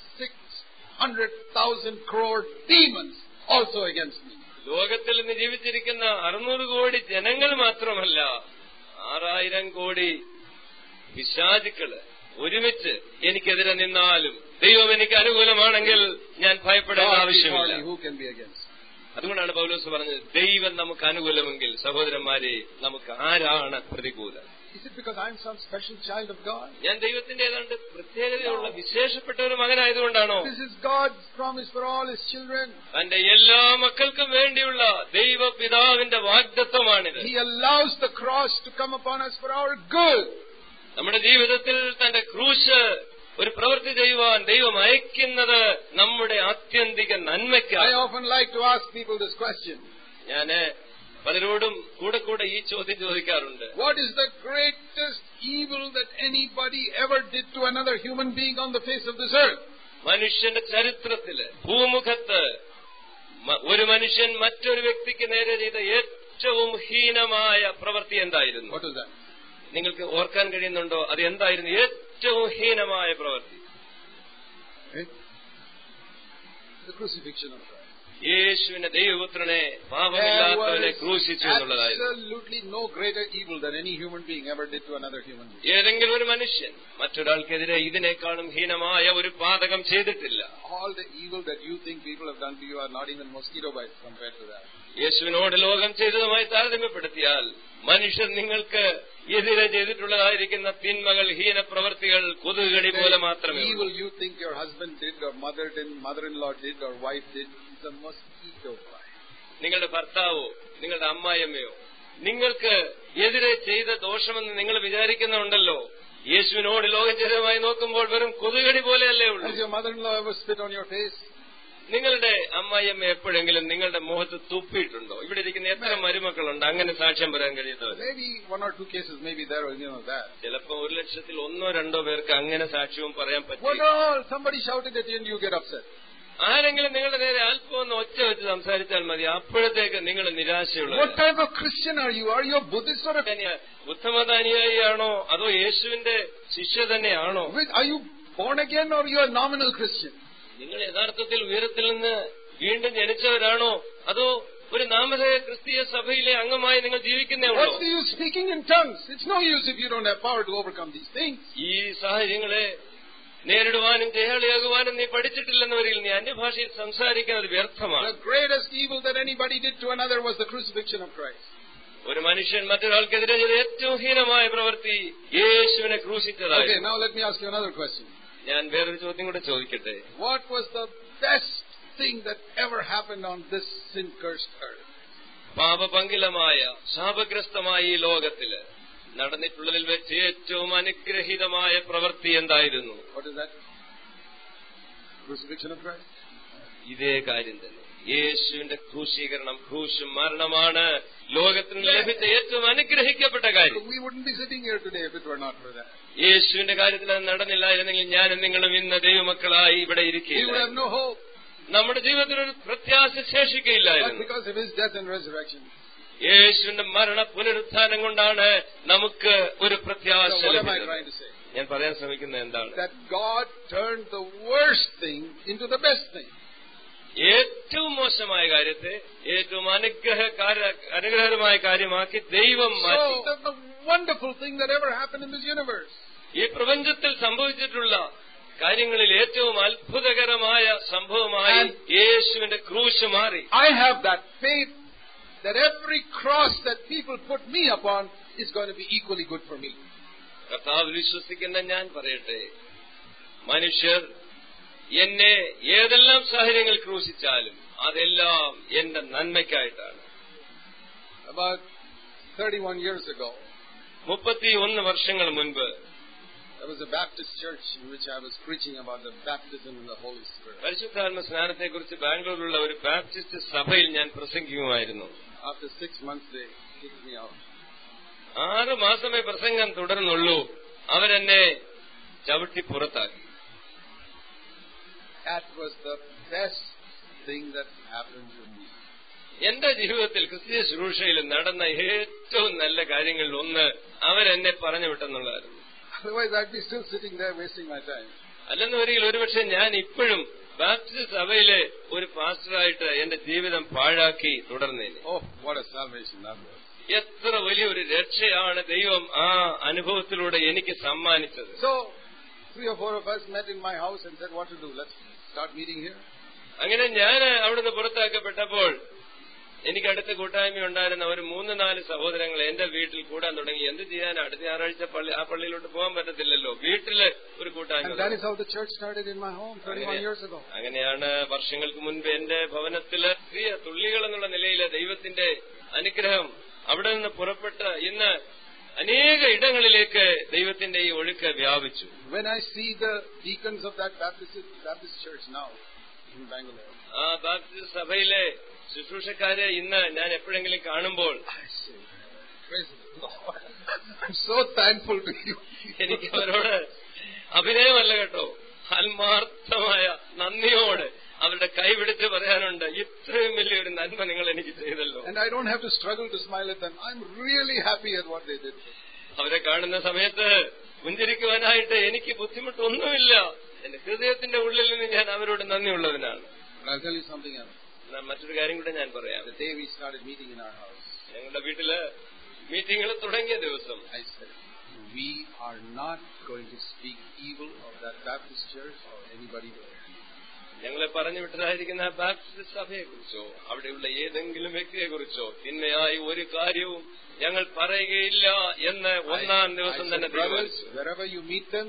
600,000 crore demons also against me. ലോകത്തിൽ നിന്ന് ജീവിച്ചിരിക്കുന്ന 600 കോടി ജനങ്ങൾ മാത്രമല്ല, 6000 കോടി പിശാചുക്കള് ഒരുമിച്ച് എനിക്കെതിരെ നിന്നാലും ദൈവം എനിക്ക് അനുകൂലമാണെങ്കിൽ ഞാൻ ഭയപ്പെടേണ്ട ആവശ്യമില്ല. അതുകൊണ്ടാണ് പൗലോസ് പറഞ്ഞത്, ദൈവം നമുക്ക് അനുകൂലമെങ്കിൽ സഹോദരന്മാരെ നമുക്ക് ആരാണ് പ്രതികൂലം? Is it because I am some special child of God? ഞാൻ ദൈവത്തിന്റെ ഏതാണ്ട് പ്രത്യേകതയുള്ള വിശേഷപ്പെട്ട ഒരു മകനായതുകൊണ്ടാണോ? This is God's promise for all His children. തന്റെ എല്ലാ മക്കൾക്കും വേണ്ടിയുള്ള ദൈവപിതാവിന്റെ വാഗ്ദത്തമാണിത്. He allows the cross to come upon us for our good. നമ്മുടെ ജീവിതത്തിൽ തന്റെ ക്രൂശ് ഒരു പ്രവൃത്തി ചെയ്യുവാൻ ദൈവം അയക്കുന്നത് നമ്മുടെ ആത്യന്തിക നന്മയ്ക്കാണ്. I often like to ask people this question. ഞാന് പലരോടും കൂടെ ഈ ചോദ്യം ചോദിക്കാറുണ്ട്. What is the greatest evil that anybody ever did to another human being on the face of this earth? മനുഷ്യന്റെ ചരിത്രത്തില് ഭൂമുഖത്ത് ഒരു മനുഷ്യൻ മറ്റൊരു വ്യക്തിക്ക് നേരെ ചെയ്ത ഏറ്റവും ഹീനമായ പ്രവൃത്തി എന്തായിരുന്നു? What is that? നിങ്ങൾക്ക് ഓർക്കാൻ കഴിയുന്നുണ്ടോ? അത് എന്തായിരുന്നു ഏറ്റവും ഹീനമായ പ്രവൃത്തി? The crucifixion of Christ. യേശുവിന്റെ ദൈവപുത്രനെ പാപമില്ലാത്തവനെ ക്രൂശിച്ചു എന്നുള്ളതായിരുന്നു. Absolutely no greater evil than any human being ever did to another human being. ഏതെങ്കിലും ഒരു മനുഷ്യൻ മറ്റൊരാൾക്കെതിരെ ഇതിനേക്കാളും ഹീനമായ ഒരു പാതകം ചെയ്തിട്ടില്ല. All the evil that you think people have done to you are not even mosquito bites compared to that. യേശുവിനോട് ലോകം ചെയ്തതുമായി താരതമ്യപ്പെടുത്തിയാൽ മനുഷ്യർ നിങ്ങൾക്ക് എതിരെ ചെയ്തിട്ടുള്ളതായിരിക്കുന്ന തിന്മകൾ, ഹീനപ്രവർത്തികൾ കൊതുകുകടി പോലെ മാത്രമേ. Evil you think your husband did or mother-in-law did or wife did is a mosquito bite. നിങ്ങളുടെ ഭർത്താവോ നിങ്ങളുടെ അമ്മായിയമ്മയോ നിങ്ങൾക്ക് എതിരെ ചെയ്ത ദോഷമെന്ന് നിങ്ങൾ വിചാരിക്കുന്നുണ്ടല്ലോ, യേശുവിനോട് ലോകം ചെയ്തതുമായി നോക്കുമ്പോൾ വെറും കൊതുകടി പോലെയല്ലേ ഉള്ളൂ. Has your mother-in-law ever spit on your face? നിങ്ങളുടെ അമ്മായിയമ്മ എപ്പോഴെങ്കിലും നിങ്ങളുടെ മുഖത്ത് തുപ്പിയിട്ടുണ്ടോ? ഇവിടെ ഇരിക്കുന്ന എത്ര മരുമക്കളുണ്ട് അങ്ങനെ സാക്ഷ്യം പറയാൻ കഴിയുന്നവർ? Maybe 1 or 2 cases maybe there or that. ചിലപ്പോ 1,00,000-ൽ 1-2 പേർക്ക് അങ്ങനെ സാക്ഷ്യവും പറയാൻ പറ്റും. What all? Somebody shouted at you and you get upset. ആരെങ്കിലും നിങ്ങളുടെ നേരെ അല്പം ഒന്ന് ഒച്ച വെച്ച് സംസാരിച്ചാൽ മതി, അപ്പോഴത്തേക്ക് നിങ്ങൾ നിരാശയുള്ളത്. What type of Christian are you? Are you a Buddhist or a ബുദ്ധമതാനുയായിയാണോ അതോ യേശുവിന്റെ ശിഷ്യ തന്നെയാണോ? Are you born again or you are a nominal Christian? നിങ്ങൾ യഥാർത്ഥത്തിൽ ഉയരത്തിൽ നിന്ന് വീണ്ടും ജനിച്ചവരാണോ അതോ ഒരു നാമധേയ ക്രിസ്തീയ സഭയിലെ അംഗമായി നിങ്ങൾ ജീവിക്കുന്നേ ഉള്ളൂ? What's the use speaking in tongues? It's no use if you don't have power to overcome these things. ഈ സാഹചര്യങ്ങളെ നേരിടുവാനും ജയാളിയാകുവാനും നീ പഠിച്ചിട്ടില്ലെന്നവരിൽ നീ അന്യഭാഷയിൽ സംസാരിക്കുന്നത് വ്യർത്ഥമാണ്. The greatest evil that anybody did to another was the crucifixion of Christ. ഒരു മനുഷ്യൻ മറ്റൊരാൾക്കെതിരെ ചെയ്ത ഏറ്റവും ഹീനമായ പ്രവൃത്തി യേശുവിനെ ക്രൂശിച്ചതായിരുന്നു. Okay, now let me ask you another question. ഞാൻ വേറൊരു ചോദ്യം കൂടെ ചോദിക്കട്ടെ. What was the best thing that ever happened on this sin-cursed earth? പാപപങ്കിലമായ ശാപഗ്രസ്തമായ ഈ ലോകത്തില് നടന്നിട്ടുള്ളതിൽ വെച്ച് ഏറ്റവും അനുഗ്രഹീതമായ പ്രവൃത്തി എന്തായിരുന്നു? What is that? Crucifixion of Christ. ഇതേ കാര്യം തന്നെ, യേശുവിന്റെ ക്രൂശീകരണം, ക്രൂശും മരണമാണ് ലോകത്തിന് ലഭിച്ച ഏറ്റവും അനുഗ്രഹിക്കപ്പെട്ട കാര്യം. We wouldn't be sitting here today if it were not for that. യേശുവിന്റെ കാര്യത്തിൽ അത് നടന്നില്ലായിരുന്നെങ്കിൽ ഞാനും നിങ്ങളും ഇന്ന് ദൈവമക്കളായി ഇവിടെ ഇരിക്കുകയില്ല. We would have no hope. നമ്മുടെ ജീവിതത്തിൽ ഒരു പ്രത്യാശ ശേഷിക്കയില്ലായിരുന്നു. But because of His death and resurrection. യേശുവിന്റെ മരണ പുനരുത്ഥാനം കൊണ്ടാണ് നമുക്ക് ഒരു പ്രത്യാശ ലഭിച്ചത്. ഞാൻ പറയാൻ ശ്രമിക്കുന്നത് എന്താണ്? That God turned the worst thing into the best thing. ഏറ്റവും മോശമായ കാര്യത്തെ ഏറ്റവും അനുഗ്രഹകരമായ കാര്യമാക്കി ദൈവം മാറ്റി. So the wonderful thing that ever happened in this universe. ഈ പ്രപഞ്ചത്തിൽ സംഭവിച്ചിട്ടുള്ള കാര്യങ്ങളിൽ ഏറ്റവും അത്ഭുതകരമായ സംഭവമായി യേശുവിന്റെ ക്രൂശ് മാറി. I have that faith that every cross that people put me upon is going to be equally good for me. കർത്താവിൽ വിശ്വസിക്കുന്ന ഞാൻ പറയട്ടെ, മനുഷ്യർ എന്നെ ഏതെല്ലാം സാഹചര്യങ്ങൾ ക്രൂശിച്ചാലും അതെല്ലാം എന്റെ നന്മയ്ക്കായിട്ടാണ്. About 31 years ago, 31 വർഷങ്ങൾ മുൻപ് there was a Baptist church in which I was preaching about the baptism in the Holy Spirit. പരിശുദ്ധാത്മ സ്നാനത്തെക്കുറിച്ച് ബാംഗ്ലൂരിലുള്ള ഒരു ബാപ്റ്റിസ്റ്റ് സഭയിൽ ഞാൻ പ്രസംഗിക്കുമായിരുന്നു. After 6 months they kicked me out. 6 മാസമേ പ്രസംഗം തുടർന്നുള്ളൂ. അവരെന്നെ ചവിട്ടി പുറത്താക്കി. That was the best thing that happened to me. എന്റെ ജീവിതത്തിൽ ക്രിസ്തീയ ശുശ്രൂഷയിൽ നടന്ന ഏറ്റവും നല്ല കാര്യങ്ങളിൽ ഒന്ന് അവരെന്നെ പറഞ്ഞു വിട്ടെന്നുള്ളതായിരുന്നു. Otherwise I'd be still sitting there wasting my time. അല്ലെന്ന് ഒരിക്കൽ ഒരുപക്ഷെ ഞാൻ ഇപ്പോഴും ബാപ്റ്റിസ്റ്റ് സഭയിലെ ഒരു പാസ്റ്ററായിട്ട് എന്റെ ജീവിതം പാഴാക്കി തുടർന്നേനെ. Oh, what a salvation that was. എത്ര വലിയൊരു രക്ഷയാണ് ദൈവം ആ അനുഭവത്തിലൂടെ എനിക്ക് സമ്മാനിച്ചത്. So 3 or 4 of us met in my house and said, what to do? Let's start meeting here. അങ്ങനെ ഞാൻ അവിടുന്ന് പുറത്താക്കപ്പെട്ടപ്പോൾ എനിക്ക് അടുത്ത കൂട്ടായ്മ ഉണ്ടായിരുന്ന ഒരു 3-4 സഹോദരങ്ങൾ എന്റെ വീട്ടിൽ കൂടാൻ തുടങ്ങി. എന്ത് ചെയ്യാൻ, അടുത്ത ഞായറാഴ്ച ആ പള്ളിയിലോട്ട് പോകാൻ പറ്റത്തില്ലല്ലോ, വീട്ടില് ഒരു കൂട്ടായ്മ. അങ്ങനെയാണ് വർഷങ്ങൾക്ക് മുൻപ് എന്റെ ഭവനത്തില് ചെറിയ തുള്ളികൾ എന്നുള്ള നിലയിലെ ദൈവത്തിന്റെ അനുഗ്രഹം അവിടെ നിന്ന് പുറപ്പെട്ട് ഇന്ന് അനേക ഇടങ്ങളിലേക്ക് ദൈവത്തിന്റെ ഈ ഒഴുക്ക് വ്യാപിച്ചു. When I see the deacons of that Baptist church now in Bangalore, ആ ബാപ്റ്റിസ്റ്റ് സഭയിലെ ശുശ്രൂഷക്കാരെ ഇന്ന് ഞാൻ എപ്പോഴെങ്കിലും കാണുമ്പോൾ I'm so thankful to you. എനിക്ക് അവരോട് അഭിനയമല്ല കേട്ടോ, ആത്മാർത്ഥമായ നന്ദിയോട് അവരുടെ കൈപിടിച്ച് പറയാനുണ്ട്, ഇത്രയും വലിയൊരു നന്മ നിങ്ങൾ എനിക്ക് ചെയ്തല്ലോ. And I don't have to struggle to smile at them. I'm really happy at what they did. അവരെ കാണുന്ന സമയത്ത് പുഞ്ചിരിക്കുവാനായിട്ട് എനിക്ക് ബുദ്ധിമുട്ടൊന്നുമില്ല. എന്റെ ഹൃദയത്തിന്റെ ഉള്ളിൽ നിന്ന് ഞാൻ അവരോട് നന്ദിയുള്ളവനാണ്. I'll tell you something else. മറ്റൊരു കാര്യം കൂടെ ഞാൻ പറയാം. The day we started meeting in our house, ഞങ്ങളുടെ വീട്ടില് മീറ്റിംഗുകൾ തുടങ്ങിയ ദിവസം I said, we are not going to speak evil of that Baptist church or anybody there. ഞങ്ങളെ പറഞ്ഞു വിട്ടതായിരിക്കുന്ന ബാപ്റ്റിസ്റ്റ് സഭയെക്കുറിച്ചോ അവിടെയുള്ള ഏതെങ്കിലും വ്യക്തിയെക്കുറിച്ചോ തിന്മയായി ഒരു കാര്യവും ഞങ്ങൾ പറയുകയില്ല എന്ന് ഒന്നാം ദിവസം തന്നെ തീരുമാനിച്ചു. Wherever you meet them,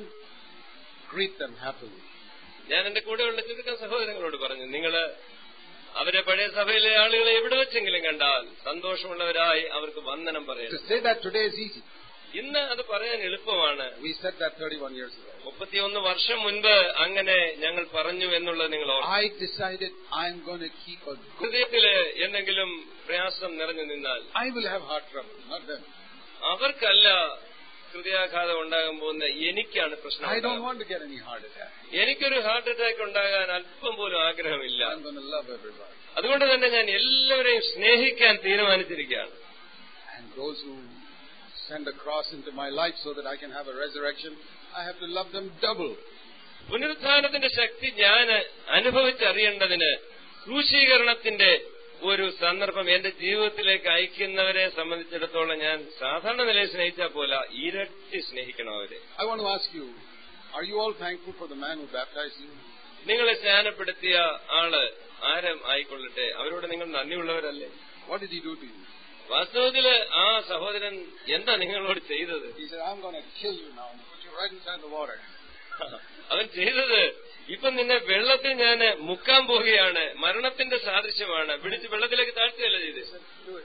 greet them happily. ഞാൻ എന്റെ കൂടെയുള്ള ചുരുക്കം സഹോദരങ്ങളോട് പറഞ്ഞു, നിങ്ങള് അവരെ പഴയ സഭയിലെ ആളുകളെ എവിടെ വെച്ചെങ്കിലും കണ്ടാൽ സന്തോഷമുള്ളവരായി അവർക്ക് വന്ദനം പറയണം. To say that today is easy. ഇന്ന് അത് പറയാൻ എളുപ്പമാണ്. We said that 31 years ago. 31 വർഷം മുൻപ് അങ്ങനെ ഞങ്ങൾ പറഞ്ഞു എന്നുള്ളത് നിങ്ങൾ ഓർക്കണം. I decided I'm going to keep a ഹൃദയത്തില് എന്തെങ്കിലും പ്രയാസം നിറഞ്ഞു നിന്നാൽ I will have heart trouble, not them. അവർക്കല്ല ഹൃദയാഘാതം ഉണ്ടാകാൻ പോകുന്ന എനിക്കാണ് പ്രശ്നം. I don't want to get any heart attack. എനിക്കൊരു ഹാർട്ട് അറ്റാക്ക് ഉണ്ടാകാൻ അല്പം പോലും ആഗ്രഹമില്ല. I'm going to love everybody. അതുകൊണ്ട് തന്നെ ഞാൻ എല്ലാവരെയും സ്നേഹിക്കാൻ തീരുമാനിച്ചിരിക്കുകയാണ്. And those who send a cross into my life so that I can have a resurrection, I have to love them double. പുനരുത്ഥാനത്തിന്റെ ശക്തി ഞാൻ അനുഭവിച്ചറിയേണ്ടതിന് ക്രൂശീകരണത്തിന്റെ ഒരു സന്ദർഭം എന്റെ ജീവിതത്തിലേക്ക് അയക്കുന്നവരെ സംബന്ധിച്ചിടത്തോളം ഞാൻ സാധാരണ നിലയിൽ സ്നേഹിച്ചാൽ പോലെ ഇരട്ടി സ്നേഹിക്കണം അവരെ. I want to ask you, are you all thankful for the man who baptized you? നിങ്ങളെ സ്നാനപ്പെടുത്തിയ ആള് ആരും ആയിക്കൊള്ളട്ടെ, അവരോട് നിങ്ങൾ നന്ദിയുള്ളവരല്ലേ? What did he do to you? വാസ്തവത്തില് ആ സഹോദരൻ എന്താ നിങ്ങളോട് ചെയ്തത്? He said, I'm going to kill you now and put you right inside the water. അവൻ ചെയ്തത്, ഇപ്പൊ നിന്നെ വെള്ളത്തിൽ ഞാൻ മുക്കാൻ പോവുകയാണ്, മരണത്തിന്റെ സാദൃശ്യമാണ്, പിടിച്ച് വെള്ളത്തിലേക്ക് താഴ്ത്തുകയല്ല ചെയ്ത്.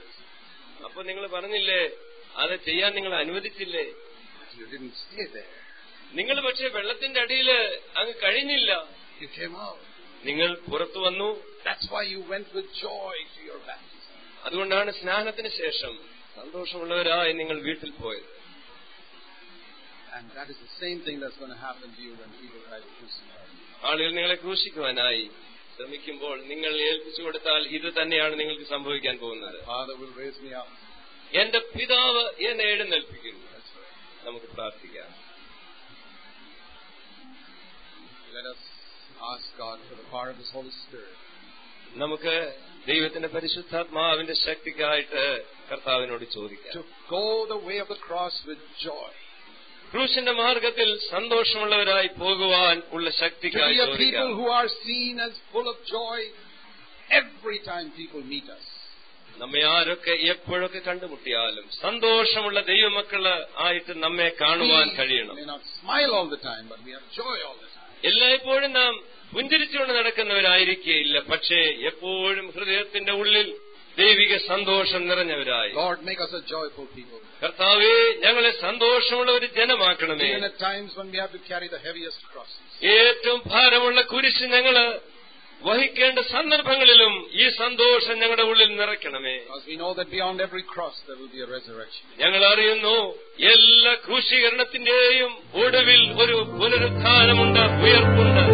അപ്പൊ നിങ്ങൾ പറഞ്ഞില്ലേ, അത് ചെയ്യാൻ നിങ്ങൾ അനുവദിച്ചില്ലേ? നിങ്ങൾ പക്ഷെ വെള്ളത്തിന്റെ അടിയിൽ അങ്ങ് കഴിഞ്ഞില്ല, നിങ്ങൾ പുറത്തു വന്നു. അതുകൊണ്ടാണ് സ്നാനത്തിന് ശേഷം സന്തോഷമുള്ളവരായി നിങ്ങൾ വീട്ടിൽ പോയത്. And that is the same thing that's going to happen to you when people try to crucify you. ആളുകൾ നിങ്ങളെ ക്രൂശിക്കുവാനായി ശ്രമിക്കുമ്പോൾ നിങ്ങൾ ഏൽപ്പിച്ചു കൊടുത്താൽ ഇത് തന്നെയാണ് നിങ്ങൾക്ക് സംഭവിക്കാൻ പോകുന്നത്. Father will raise me up. എന്റെ പിതാവ് എന്നെ എഴുന്നേൽപ്പിക്കുന്നു. നമുക്ക് പ്രാർത്ഥിക്കാം. Let us ask God for the power of His Holy Spirit. നമുക്ക് ദൈവത്തിന്റെ പരിശുദ്ധാത്മാവിന്റെ ശക്തിക്കായിട്ട് കർത്താവിനോട് ചോദിക്കാം. To go the way of the cross with joy. ക്രൂശിന്റെ മാർഗത്തിൽ സന്തോഷമുള്ളവരായി പോകുവാൻ ഉള്ള ശക്തിക്കായി To be a people who are seen as full of joy every time people meet us. നമ്മെ ആരൊക്കെ എപ്പോഴൊക്കെ കണ്ടുമുട്ടിയാലും സന്തോഷമുള്ള ദൈവമക്കള് ആയിട്ട് നമ്മെ കാണുവാൻ കഴിയണം. We may not smile all the time, but we have joy all the time. എല്ലായ്പ്പോഴും നാം പുഞ്ചിരിച്ചുകൊണ്ട് നടക്കുന്നവരായിരിക്കുകയില്ല, പക്ഷേ എപ്പോഴും ഹൃദയത്തിന്റെ ഉള്ളിൽ ദൈവിക സന്തോഷം നിറഞ്ഞവരായി. Lord, make us a joyful people. കർത്താവേ, ഞങ്ങളെ സന്തോഷമുള്ള ഒരു ജനമാക്കണമേ. Even at times when we have to carry the heaviest crosses. ഏറ്റവും ഭാരമുള്ള കുരിശ് ഞങ്ങള് വഹിക്കേണ്ട സന്ദർഭങ്ങളിലും ഈ സന്തോഷം ഞങ്ങളുടെ ഉള്ളിൽ നിറയ്ക്കണമേ. Because we know that beyond every cross there will be a resurrection. ഞങ്ങൾ അറിയുന്നു എല്ലാ ക്രൂശീകരണത്തിന്റെയും ഒടുവിൽ ഒരു പുനരുത്ഥാനമുണ്ട്, ഉയർപ്പുണ്ട്.